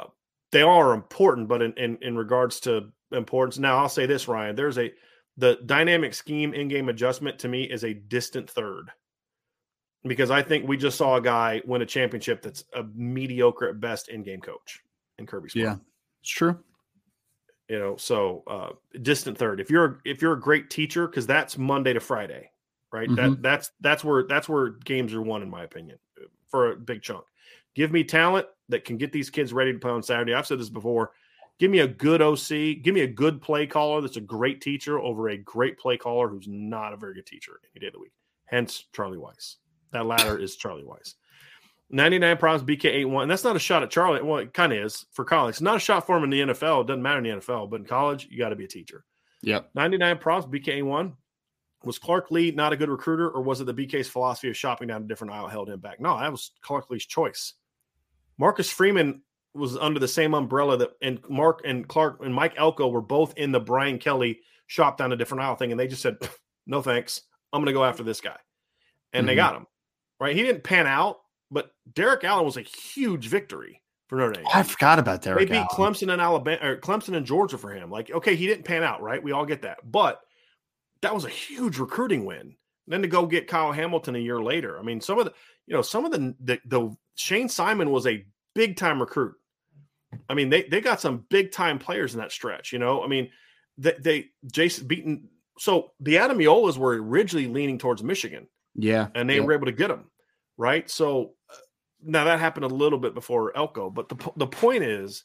they all are important, but in, in, in regards to importance, now I'll say this, Ryan, there's a, the dynamic scheme in-game adjustment to me is a distant third, because I think we just saw a guy win a championship that's a mediocre at best in-game coach in Kirby Smart. Yeah, it's true. You know, so uh, distant third. If you're if you're a great teacher, because that's Monday to Friday, right? Mm-hmm. That that's that's where that's where games are won, in my opinion, for a big chunk. Give me talent that can get these kids ready to play on Saturday. I've said this before. Give me a good O C. Give me a good play caller that's a great teacher over a great play caller who's not a very good teacher any day of the week. Hence, Charlie Weiss. That latter is Charlie Weiss. ninety-nine problems, B K eight one. And that's not a shot at Charlie. Well, it kind of is for college. It's not a shot for him in the N F L. It doesn't matter in the N F L. But in college, you got to be a teacher. Yep. ninety-nine problems, B K eight one. Was Clark Lee not a good recruiter, or was it the B K's philosophy of shopping down a different aisle held him back? No, that was Clark Lee's choice. Marcus Freeman was under the same umbrella that, and Mark and Clark and Mike Elko were both in the Brian Kelly shop down a different aisle thing, and they just said, no thanks, I'm going to go after this guy. And mm-hmm. they got him, right? He didn't pan out, but Derek Allen was a huge victory for Notre Dame. Oh, I forgot about Derek They beat Allen. Clemson and Alabama, or Clemson and Georgia for him. Like, okay, he didn't pan out, right? We all get that. But that was a huge recruiting win. And then to go get Kyle Hamilton a year later. I mean, some of the, you know, some of the, the, the Shane Simon was a big time recruit. I mean, they, they got some big time players in that stretch, you know, I mean, they, they Jason beaten. So the Adamiolas were originally leaning towards Michigan. Yeah. And they yeah. were able to get them. Right. So uh, now that happened a little bit before Elko, but the, the point is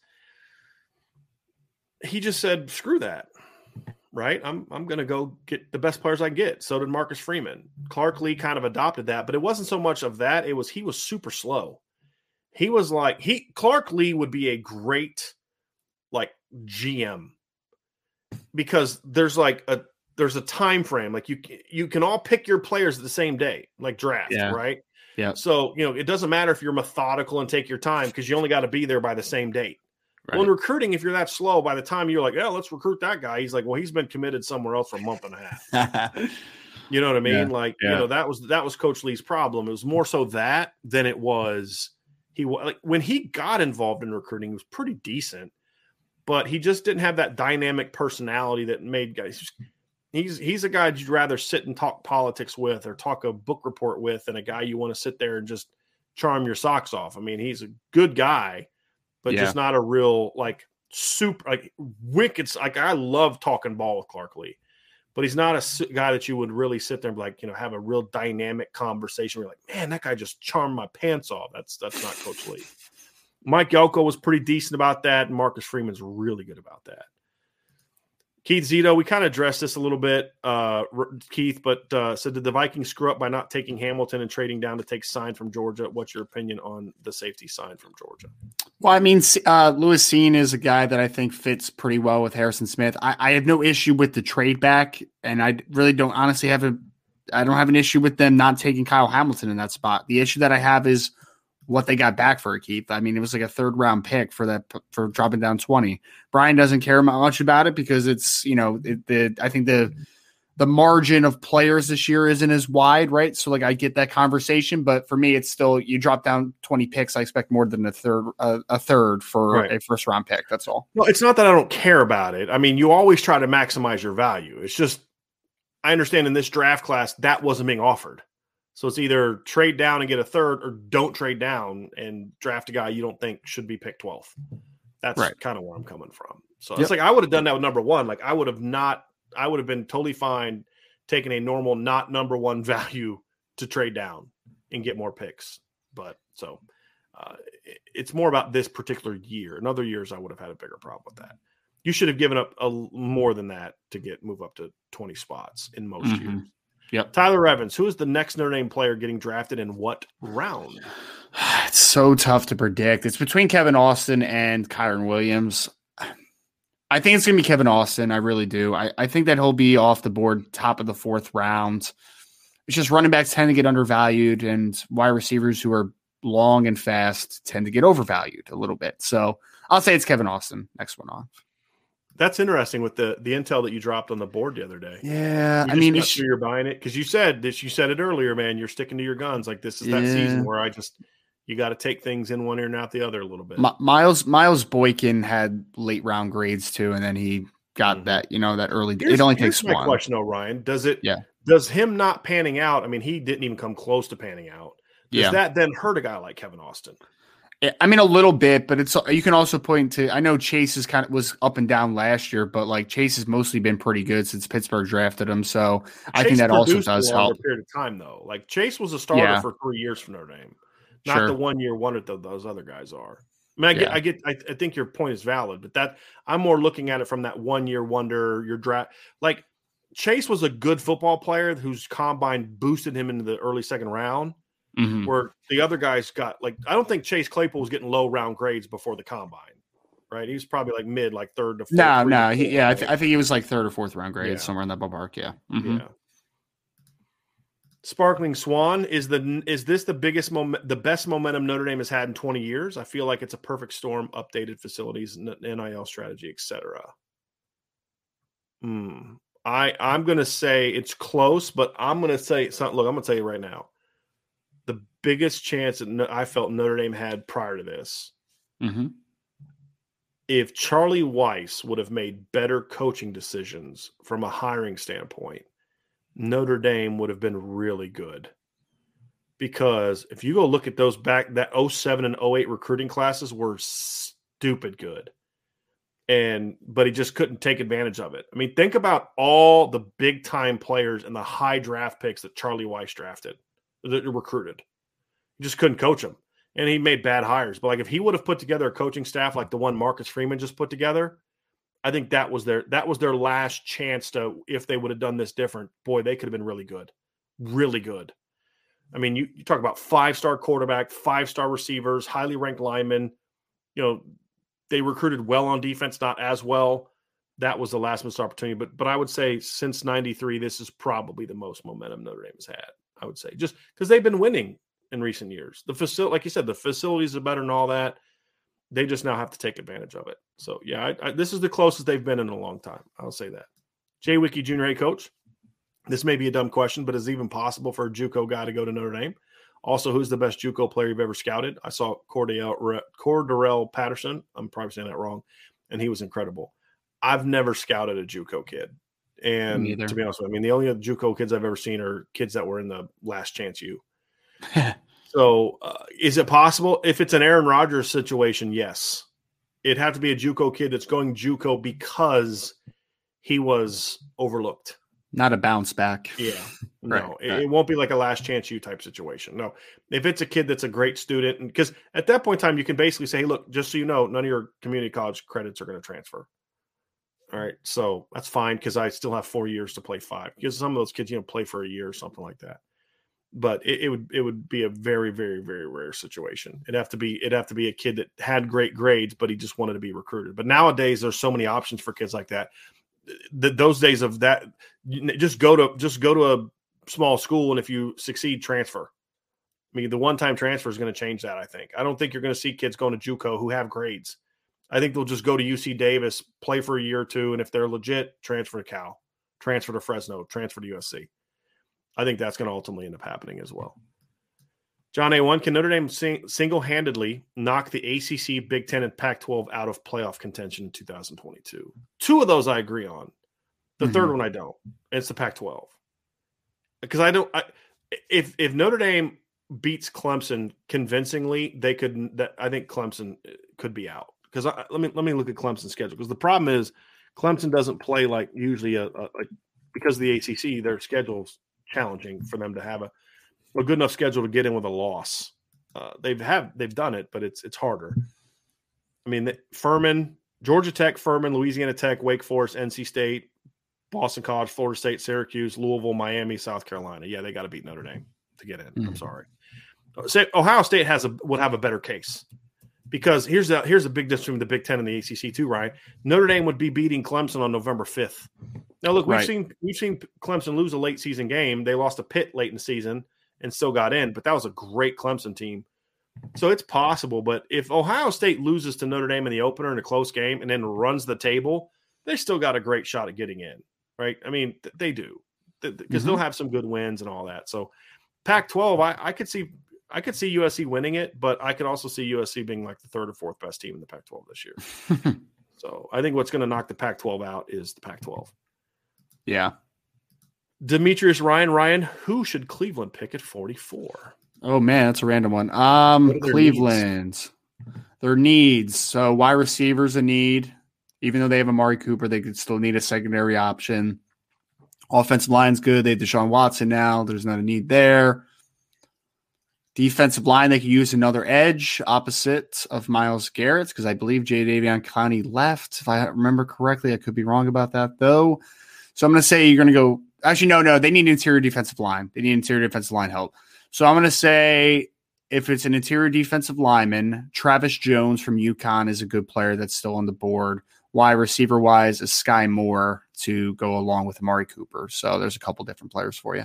he just said, screw that. Right. I'm, I'm going to go get the best players I can get. So did Marcus Freeman. Clark Lee kind of adopted that, but it wasn't so much of that. It was, he was super slow. He was like, he, Clark Lee would be a great like G M, because there's like a, there's a time frame. Like you, you can all pick your players at the same day, like draft. Yeah. Right. Yeah. So, you know, it doesn't matter if you're methodical and take your time, because you only got to be there by the same date. Right. Well, in recruiting, if you're that slow, by the time you're like, yeah, let's recruit that guy, he's like, well, he's been committed somewhere else for a month and a half. You know what I mean? Yeah. Like, yeah. you know, that was that was Coach Lee's problem. It was more so that than it was he like when he got involved in recruiting, he was pretty decent, but he just didn't have that dynamic personality that made guys. He's he's a guy you'd rather sit and talk politics with or talk a book report with than a guy you want to sit there and just charm your socks off. I mean, he's a good guy, but yeah. just not a real like super like wicked. Like I love talking ball with Clark Lee, but he's not a guy that you would really sit there and be like, you know, have a real dynamic conversation. Where you're like, man, that guy just charmed my pants off. That's that's not Coach Lee. Mike Elko was pretty decent about that, and Marcus Freeman's really good about that. Keith Zito, we kind of addressed this a little bit, uh, Keith, but uh, said, did the Vikings screw up by not taking Hamilton and trading down to take Sign from Georgia? What's your opinion on the safety Sign from Georgia? Well, I mean, uh, Lewis Cine is a guy that I think fits pretty well with Harrison Smith. I, I have no issue with the trade back, and I really don't honestly have a – I don't have an issue with them not taking Kyle Hamilton in that spot. The issue that I have is what they got back for Keith. I mean, it was like a third round pick for that, for dropping down twenty. Brian doesn't care much about it because it's, you know, it, the, I think the, the margin of players this year isn't as wide, right? So like I get that conversation, but for me, it's still, you drop down twenty picks. I expect more than a third, uh, a third for right. a first round pick. That's all. Well, it's not that I don't care about it. I mean, you always try to maximize your value. It's just, I understand in this draft class, that wasn't being offered. So it's either trade down and get a third, or don't trade down and draft a guy you don't think should be picked twelfth. That's right. kind of where I'm coming from. So yep. it's like I would have done that with number one. Like I would have not, I would have been totally fine taking a normal, not number one value to trade down and get more picks. But so uh, it, it's more about this particular year. In other years, I would have had a bigger problem with that. You should have given up a, more than that to get move up to twenty spots in most mm-hmm. years. Yep. Tyler Evans, who is the next Notre Dame player getting drafted in what round? It's so tough to predict. It's between Kevin Austin and Kyron Williams. I think it's going to be Kevin Austin. I really do. I, I think that he'll be off the board top of the fourth round. It's just running backs tend to get undervalued, and wide receivers who are long and fast tend to get overvalued a little bit. So I'll say it's Kevin Austin. Next one off. That's interesting with the the intel that you dropped on the board the other day. Yeah, you I mean, it's, sure you're buying it because you said this. You said it earlier, man. You're sticking to your guns. Like this is that yeah. season where I just you got to take things in one ear and out the other a little bit. Miles Miles Boykin had late round grades too, and then he got mm-hmm. that you know that early. Here's, it only takes my one. Question, though, Ryan, does it? Yeah. Does him not panning out? I mean, he didn't even come close to panning out. Does yeah. that then hurt a guy like Kevin Austin? I mean, a little bit, but it's you can also point to. I know Chase is kind of was up and down last year, but like Chase has mostly been pretty good since Pittsburgh drafted him. So Chase I think that also does help. A period of time though, like Chase was a starter yeah. for three years for Notre Dame, not sure. the one year wonder that those other guys are. I mean, I get, yeah. I get, I, I think your point is valid, but that I'm more looking at it from that one year wonder. Your draft, like Chase was a good football player whose combine boosted him into the early second round. Mm-hmm. Where the other guys got like, I don't think Chase Claypool was getting low round grades before the combine, right? He was probably like mid, like third to fourth. No, no, he, yeah, I, th- I think he was like third or fourth round grades, yeah. somewhere in that ballpark. Yeah, mm-hmm. yeah. Sparkling Swan is the is this the biggest moment, the best momentum Notre Dame has had in twenty years? I feel like it's a perfect storm, updated facilities, N I L strategy, et cetera. Hmm. I I'm gonna say it's close, but I'm gonna say something. Look, I'm gonna tell you right now. The biggest chance that I felt Notre Dame had prior to this, mm-hmm. if Charlie Weis would have made better coaching decisions from a hiring standpoint, Notre Dame would have been really good. Because if you go look at those back, that oh seven and oh eight recruiting classes were stupid good. And but he just couldn't take advantage of it. I mean, think about all the big time players and the high draft picks that Charlie Weis drafted. That recruited. He just couldn't coach them. And he made bad hires. But like if he would have put together a coaching staff like the one Marcus Freeman just put together, I think that was their that was their last chance to, if they would have done this different, boy, they could have been really good. Really good. I mean, you, you talk about five-star quarterback, five-star receivers, highly ranked linemen. You know, they recruited well on defense, not as well. That was the last missed opportunity. But but I would say since ninety-three, this is probably the most momentum Notre Dame has had. I would say, just because they've been winning in recent years. The facility, like you said, the facilities are better and all that. They just now have to take advantage of it. So, yeah, I, I, this is the closest they've been in a long time. I'll say that. Jay Wiki, junior head coach. This may be a dumb question, but is it even possible for a JUCO guy to go to Notre Dame? Also, who's the best JUCO player you've ever scouted? I saw Cordell, Cordarrelle Patterson. I'm probably saying that wrong, and he was incredible. I've never scouted a JUCO kid. And to be honest with you, I mean, the only other JUCO kids I've ever seen are kids that were in the Last Chance U. So uh, is it possible? If it's an Aaron Rodgers situation, yes. It'd have to be a JUCO kid that's going JUCO because he was overlooked. Not a bounce back. Yeah. No, right, it, right. it won't be like a Last Chance U type situation. No. If it's a kid that's a great student, and because at that point in time, you can basically say, hey, look, just so you know, none of your community college credits are going to transfer. All right, so that's fine because I still have four years to play five. Because some of those kids, you know, play for a year or something like that. But it, it would it would be a very very very rare situation. It'd have to be it'd have to be a kid that had great grades, but he just wanted to be recruited. But nowadays, there's so many options for kids like that. The, those days of that, just go to just go to a small school, and if you succeed, transfer. I mean, the one time transfer is going to change that. I think. I don't think you're going to see kids going to JUCO who have grades. I think they'll just go to U C Davis, play for a year or two, and if they're legit, transfer to Cal, transfer to Fresno, transfer to U S C. I think that's going to ultimately end up happening as well. John A one, can Notre Dame sing, single-handedly knock the A C C, Big Ten, and Pac twelve out of playoff contention in two thousand twenty-two? Two of those I agree on. The mm-hmm. third one I don't. It's the Pac twelve. Because I don't I, – if if Notre Dame beats Clemson convincingly, they could – I think Clemson could be out. Because let me let me look at Clemson's schedule. Because the problem is Clemson doesn't play like usually a, a, a because of the A C C. Their schedule's challenging for them to have a, a good enough schedule to get in with a loss. Uh, they've have they've done it, but it's it's harder. I mean, the, Furman, Georgia Tech, Furman, Louisiana Tech, Wake Forest, N C State, Boston College, Florida State, Syracuse, Louisville, Miami, South Carolina. Yeah, they got to beat Notre Dame to get in. Mm. I'm sorry. Say Ohio State has a would have a better case. Because here's a, here's a big difference between the Big Ten and the A C C too, right? Notre Dame would be beating Clemson on November fifth. Now, look, we've right. seen we've seen Clemson lose a late season game. They lost to Pitt late in the season and still got in, but that was a great Clemson team. So it's possible. But if Ohio State loses to Notre Dame in the opener in a close game and then runs the table, they still got a great shot at getting in, right? I mean, th- they do because mm-hmm. they'll have some good wins and all that. So Pac twelve, I, I could see – I could see U S C winning it, but I could also see U S C being like the third or fourth best team in the Pac twelve this year. So I think what's going to knock the Pac twelve out is the Pac twelve. Yeah. Demetrius Ryan, Ryan, who should Cleveland pick at forty-four? Oh man, that's a random one. Um, their Cleveland, needs? their needs. So wide receivers a need. Even though they have Amari Cooper, they could still need a secondary option. Offensive line's good. They have Deshaun Watson now. There's not a need there. Defensive line, they could use another edge opposite of Myles Garrett because I believe Jadeveon Clowney left. If I remember correctly, I could be wrong about that though. So I'm going to say you're going to go. Actually, no, no. They need interior defensive line. They need interior defensive line help. So I'm going to say if it's an interior defensive lineman, Travis Jones from UConn is a good player that's still on the board. Wide receiver wise is Sky Moore to go along with Amari Cooper. So there's a couple different players for you.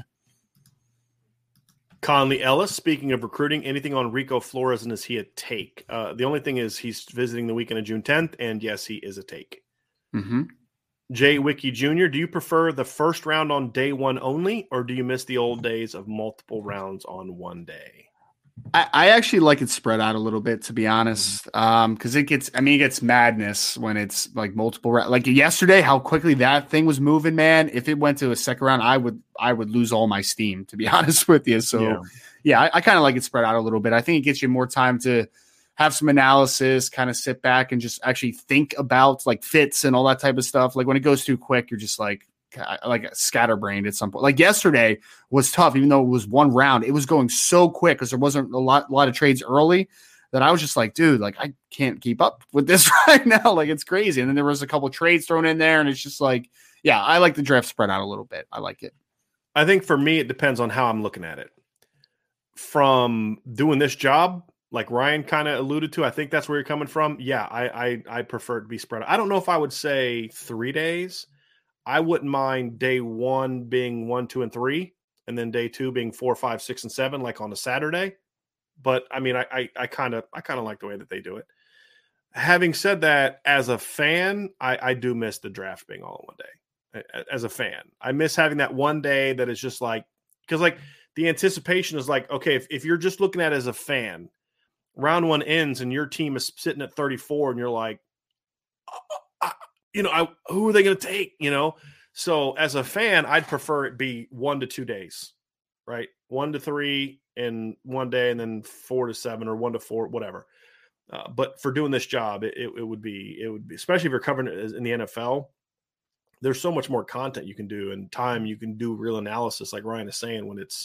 Conley Ellis, speaking of recruiting, anything on Rico Flores and is he a take? Uh, the only thing is he's visiting the weekend of June tenth, and yes, he is a take. Mm-hmm. Jay Wiki Junior, do you prefer the first round on day one only, or do you miss the old days of multiple rounds on one day? I, I actually like it spread out a little bit, to be honest, um, because it gets, I mean, it gets madness when it's like multiple rounds. Like yesterday, how quickly that thing was moving, man. If it went to a second round, I would, I would lose all my steam, to be honest with you. So, yeah, yeah I, I kind of like it spread out a little bit. I think it gets you more time to have some analysis, kind of sit back and just actually think about like fits and all that type of stuff. Like when it goes too quick, you're just like, like scatterbrained at some point. Like yesterday was tough, even though it was one round. It was going so quick because there wasn't a lot, a lot of trades early that I was just like, dude, like I can't keep up with this right now. Like it's crazy. And then there was a couple trades thrown in there, and it's just like, yeah, I like the draft spread out a little bit. I like it. I think for me, it depends on how I'm looking at it. From doing this job, like Ryan kind of alluded to, I think that's where you're coming from. Yeah, I, I I prefer it to be spread out. I don't know if I would say three days. I wouldn't mind day one being one, two, and three, and then day two being four, five, six, and seven, like on a Saturday. But I mean, I I kind of I kind of like the way that they do it. Having said that, as a fan, I, I do miss the draft being all in one day. As a fan, I miss having that one day that is just like, because like the anticipation is like, okay, if, if you're just looking at it as a fan, round one ends and your team is sitting at thirty-four, and you're like, oh, I, you know, I, who are they going to take? You know, so as a fan, I'd prefer it be one to two days, right? One to three in one day, and then four to seven, or one to four, whatever. Uh, but for doing this job, it, it, it would be, it would be, especially if you're covering it in the N F L. There's so much more content you can do, and time you can do real analysis, like Ryan is saying, when it's,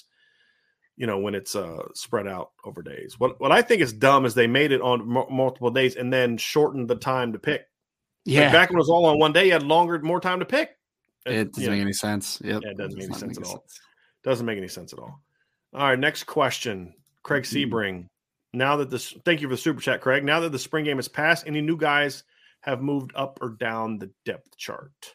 you know, when it's uh, spread out over days. What what I think is dumb is they made it on m- multiple days and then shortened the time to pick. Yeah. Like back when it was all on one day, you had longer, more time to pick. It doesn't you make know, any sense. Yep. Yeah, it doesn't make any sense make at all. sense. Doesn't make any sense at all. All right, next question. Craig Sebring. Now that this, thank you for the super chat, Craig. Now that the spring game has passed, any new guys have moved up or down the depth chart?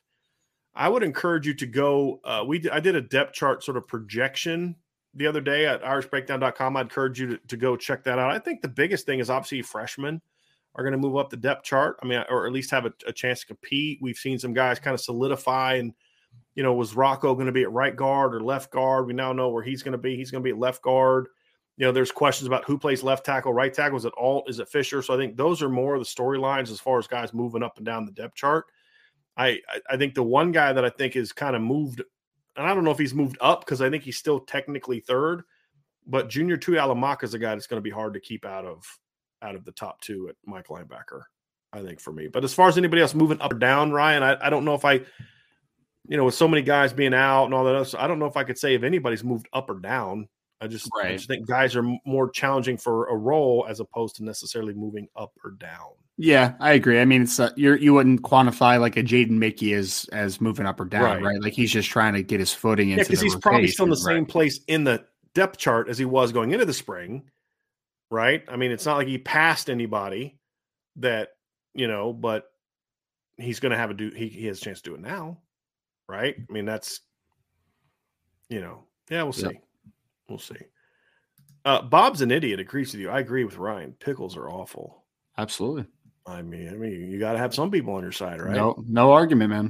I would encourage you to go. Uh, we I did a depth chart sort of projection the other day at irish breakdown dot com. I'd encourage you to, to go check that out. I think the biggest thing is obviously freshmen are going to move up the depth chart. I mean, or at least have a, a chance to compete. We've seen some guys kind of solidify, and, you know, was Rocco going to be at right guard or left guard? We now know where he's going to be. He's going to be at left guard. You know, there's questions about who plays left tackle, right tackle. Is it Alt? Is it Fisher? So I think those are more of the storylines as far as guys moving up and down the depth chart. I, I think the one guy that I think is kind of moved, and I don't know if he's moved up because I think he's still technically third, but Junior Tuihalamaka is a guy that's going to be hard to keep out of out of the top two at Mike linebacker, I think, for me. But as far as anybody else moving up or down, Ryan, I, I don't know if I, you know, with so many guys being out and all that else, I don't know if I could say if anybody's moved up or down. I just, right. I just think guys are more challenging for a role as opposed to necessarily moving up or down. Yeah, I agree. I mean, it's uh, you're, you wouldn't quantify like a Jaden Mickey as as moving up or down, right? right? Like he's just trying to get his footing into. Yeah, because he's rotation, probably still in the right? same place in the depth chart as he was going into the spring, right? I mean, it's not like he passed anybody that, you know, but he's going to have a do. He, he has a chance to do it now, right? I mean, that's, you know, yeah, we'll see, yep. we'll see. Uh, Bob's an idiot. Agrees with you. I agree with Ryan. Pickles are awful. Absolutely. I mean, I mean, you got to have some people on your side, right? No, no argument, man.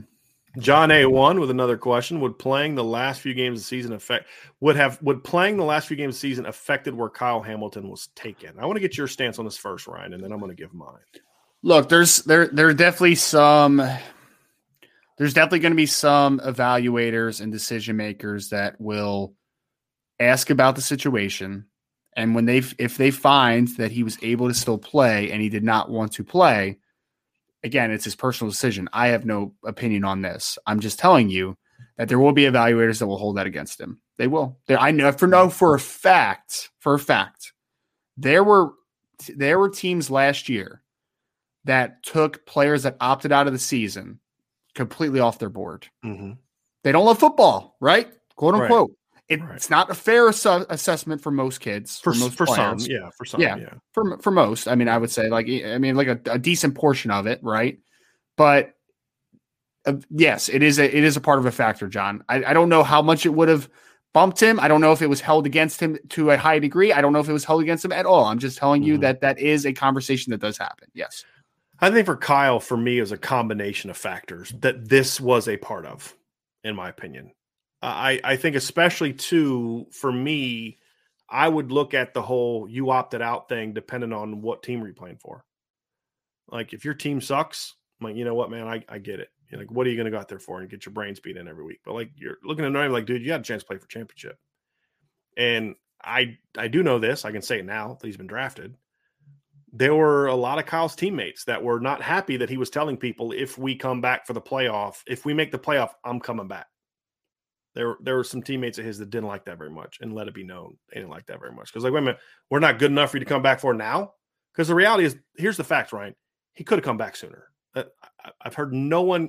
John A one with another question: Would playing the last few games of the season affect would have would playing the last few games of the season affected where Kyle Hamilton was taken? I want to get your stance on this first, Ryan, and then I'm going to give mine. Look, there's there there are definitely some there's definitely going to be some evaluators and decision makers that will ask about the situation, and when they if they find that he was able to still play and he did not want to play. Again, it's his personal decision. I have no opinion on this. I'm just telling you that there will be evaluators that will hold that against him. They will. They, I know for know for a fact, for a fact, there were there were teams last year that took players that opted out of the season completely off their board. Mm-hmm. They don't love football, right? Quote unquote. Right. It, right. It's not a fair ass- assessment for most kids. For, for most for players. some, yeah, for some, yeah, yeah. For for most, I mean, I would say like I mean, like a, a decent portion of it, right? But uh, yes, it is a it is a part of a factor, John. I, I don't know how much it would have bumped him. I don't know if it was held against him to a high degree. I don't know if it was held against him at all. I'm just telling you mm-hmm. that that is a conversation that does happen. Yes, I think for Kyle, for me, it was a combination of factors that this was a part of, in my opinion. I, I think especially, too, for me, I would look at the whole you opted out thing depending on what team you're playing for. Like, if your team sucks, I'm like, you know what, man, I, I get it. You're like, what are you going to go out there for and get your brains beat in every week? But, like, you're looking at them like, dude, you got a chance to play for championship. And I I do know this. I can say it now that he's been drafted. There were a lot of Kyle's teammates that were not happy that he was telling people, if we come back for the playoff, if we make the playoff, I'm coming back. There, there were some teammates of his that didn't like that very much and let it be known they didn't like that very much. Because, like, wait a minute, we're not good enough for you to come back for now? Because the reality is, here's the facts, Ryan. He could have come back sooner. I've heard no one,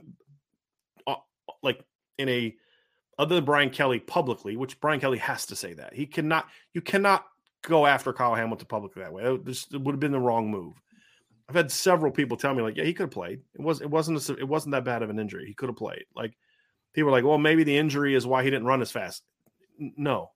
like, in a, other than Brian Kelly publicly, which Brian Kelly has to say that. He cannot, you cannot go after Kyle Hamilton publicly that way. It, just, it would have been the wrong move. I've had several people tell me, like, yeah, he could have played. It, was, it, wasn't a, it wasn't that bad of an injury. He could have played. Like, people are like, well, maybe the injury is why he didn't run as fast. No,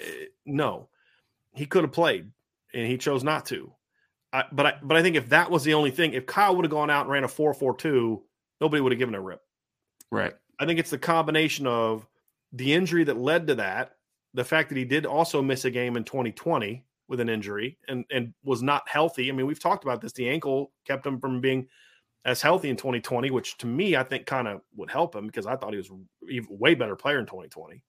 no, he could have played and he chose not to. I, but I, but I think if that was the only thing, if Kyle would have gone out and ran a four four two, nobody would have given a rip. Right. I think it's the combination of the injury that led to that, the fact that he did also miss a game in twenty twenty with an injury and, and was not healthy. I mean, we've talked about this. The ankle kept him from being as healthy in twenty twenty, which to me, I think kind of would help him because I thought he was a way better player in twenty twenty.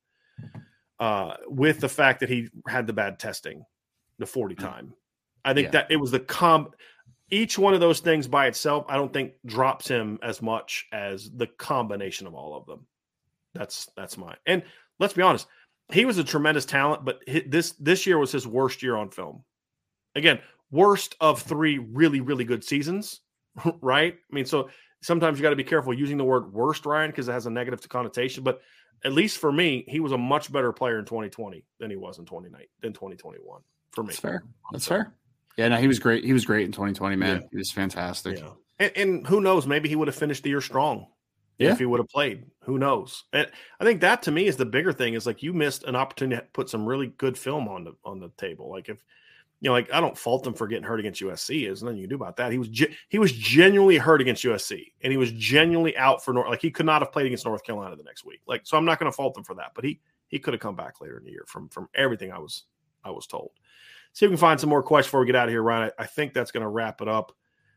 Uh, with the fact that he had the bad testing, the forty time. I think yeah. that it was the com each one of those things by itself, I don't think drops him as much as the combination of all of them. That's, that's mine. And let's be honest, he was a tremendous talent, but this, this year was his worst year on film. Again, worst of three really, really good seasons. Right? I mean, so sometimes you got to be careful using the word worst, Ryan, because it has a negative connotation. But at least for me, he was a much better player in twenty twenty than he was in twenty nineteen, than twenty twenty-one. For me, that's fair. That's fair. Yeah, no, he was great. He was great in twenty twenty, man. Yeah. He was fantastic. Yeah. And, and who knows? Maybe he would have finished the year strong. Yeah. If he would have played. Who knows? And I think that to me is the bigger thing. Is like you missed an opportunity to put some really good film on the on the table. Like if. You know, like I don't fault him for getting hurt against U S C. There's nothing you can do about that. He was ge- he was genuinely hurt against U S C, and he was genuinely out for North. Like he could not have played against North Carolina the next week. Like so, I'm not going to fault him for that. But he he could have come back later in the year from from everything I was I was told. See if we can find some more questions before we get out of here, Ryan. I, I think that's going to wrap it up.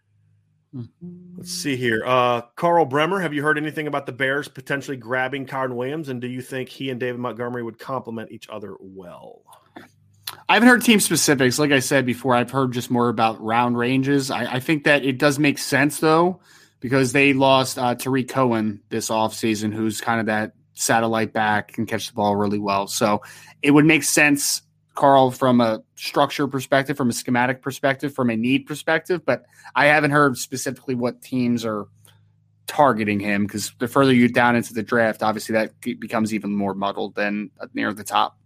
Mm-hmm. Let's see here. Uh, Carl Bremer, have you heard anything about the Bears potentially grabbing Kyren Williams, and do you think he and David Montgomery would complement each other well? I haven't heard team specifics. Like I said before, I've heard just more about round ranges. I, I think that it does make sense, though, because they lost uh, Tariq Cohen this offseason, who's kind of that satellite back, can catch the ball really well. So it would make sense, Carl, from a structure perspective, from a schematic perspective, from a need perspective. But I haven't heard specifically what teams are targeting him, because the further you down into the draft, obviously that becomes even more muddled than near the top.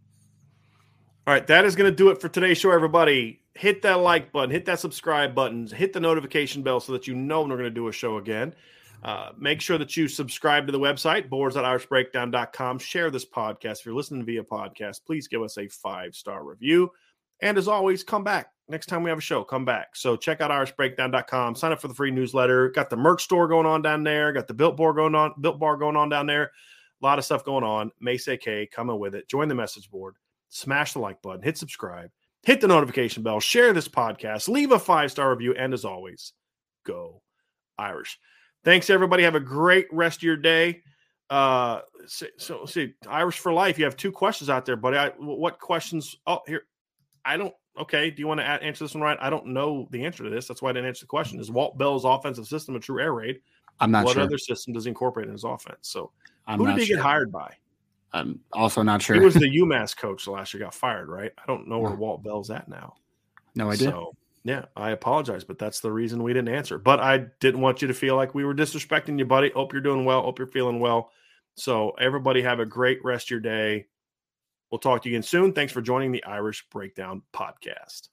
All right, that is going to do it for today's show, everybody. Hit that like button, hit that subscribe button, hit the notification bell so that you know when we're going to do a show again. Uh, make sure that you subscribe to the website, boards dot irish breakdown dot com. Share this podcast. If you're listening via podcast, please give us a five-star review. And as always, come back. Next time we have a show, come back. So check out irish breakdown dot com. Sign up for the free newsletter. Got the merch store going on down there. Got the Built Bar going on, Built Bar going on down there. A lot of stuff going on. Mesa K coming with it. Join the message board. Smash the like button. Hit subscribe. Hit the notification bell. Share this podcast. Leave a five-star review. And as always, go Irish. Thanks, everybody. Have a great rest of your day. Uh, so, so see, Irish for life. You have two questions out there, buddy. I, what questions? Oh, here. I don't. Okay. Do you want to answer this one right? I don't know the answer to this. That's why I didn't answer the question. Is Walt Bell's offensive system a true air raid? I'm not what sure. What other system does he incorporate in his offense? So I'm who did not he sure. get hired by? I'm also not sure. He was the UMass coach last year, got fired, right? I don't know where Walt Bell's at now. No idea. So, yeah, I apologize, but that's the reason we didn't answer. But I didn't want you to feel like we were disrespecting you, buddy. Hope you're doing well. Hope you're feeling well. So everybody have a great rest of your day. We'll talk to you again soon. Thanks for joining the Irish Breakdown Podcast.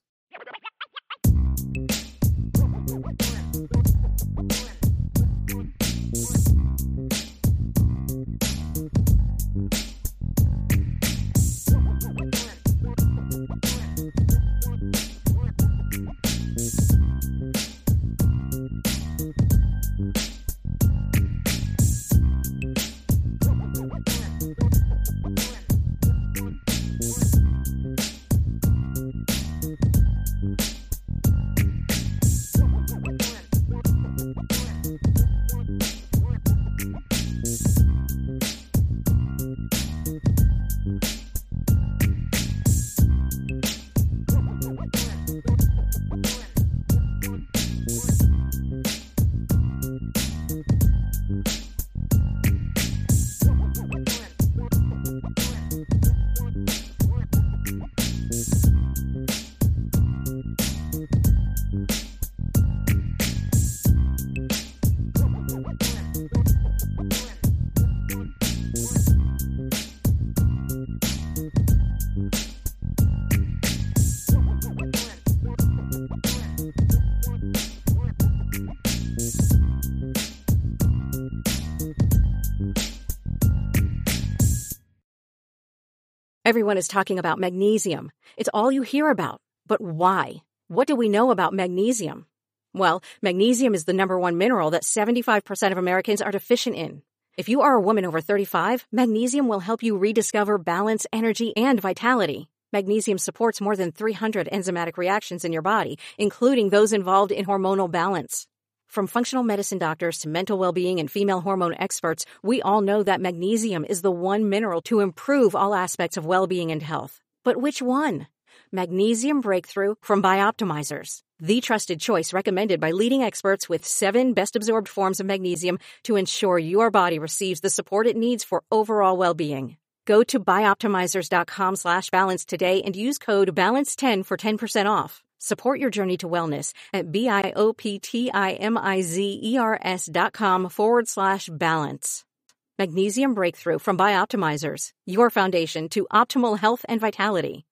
Everyone is talking about magnesium. It's all you hear about. But why? What do we know about magnesium? Well, magnesium is the number one mineral that seventy-five percent of Americans are deficient in. If you are a woman over thirty-five, magnesium will help you rediscover balance, energy, and vitality. Magnesium supports more than three hundred enzymatic reactions in your body, including those involved in hormonal balance. From functional medicine doctors to mental well-being and female hormone experts, we all know that magnesium is the one mineral to improve all aspects of well-being and health. But which one? Magnesium Breakthrough from Bioptimizers, the trusted choice recommended by leading experts with seven best-absorbed forms of magnesium to ensure your body receives the support it needs for overall well-being. Go to bioptimizers.com slash balance today and use code balance ten for ten percent off. Support your journey to wellness at B-I-O-P-T-I-M-I-Z-E-R-S dot com forward slash balance. Magnesium Breakthrough from Bioptimizers, your foundation to optimal health and vitality.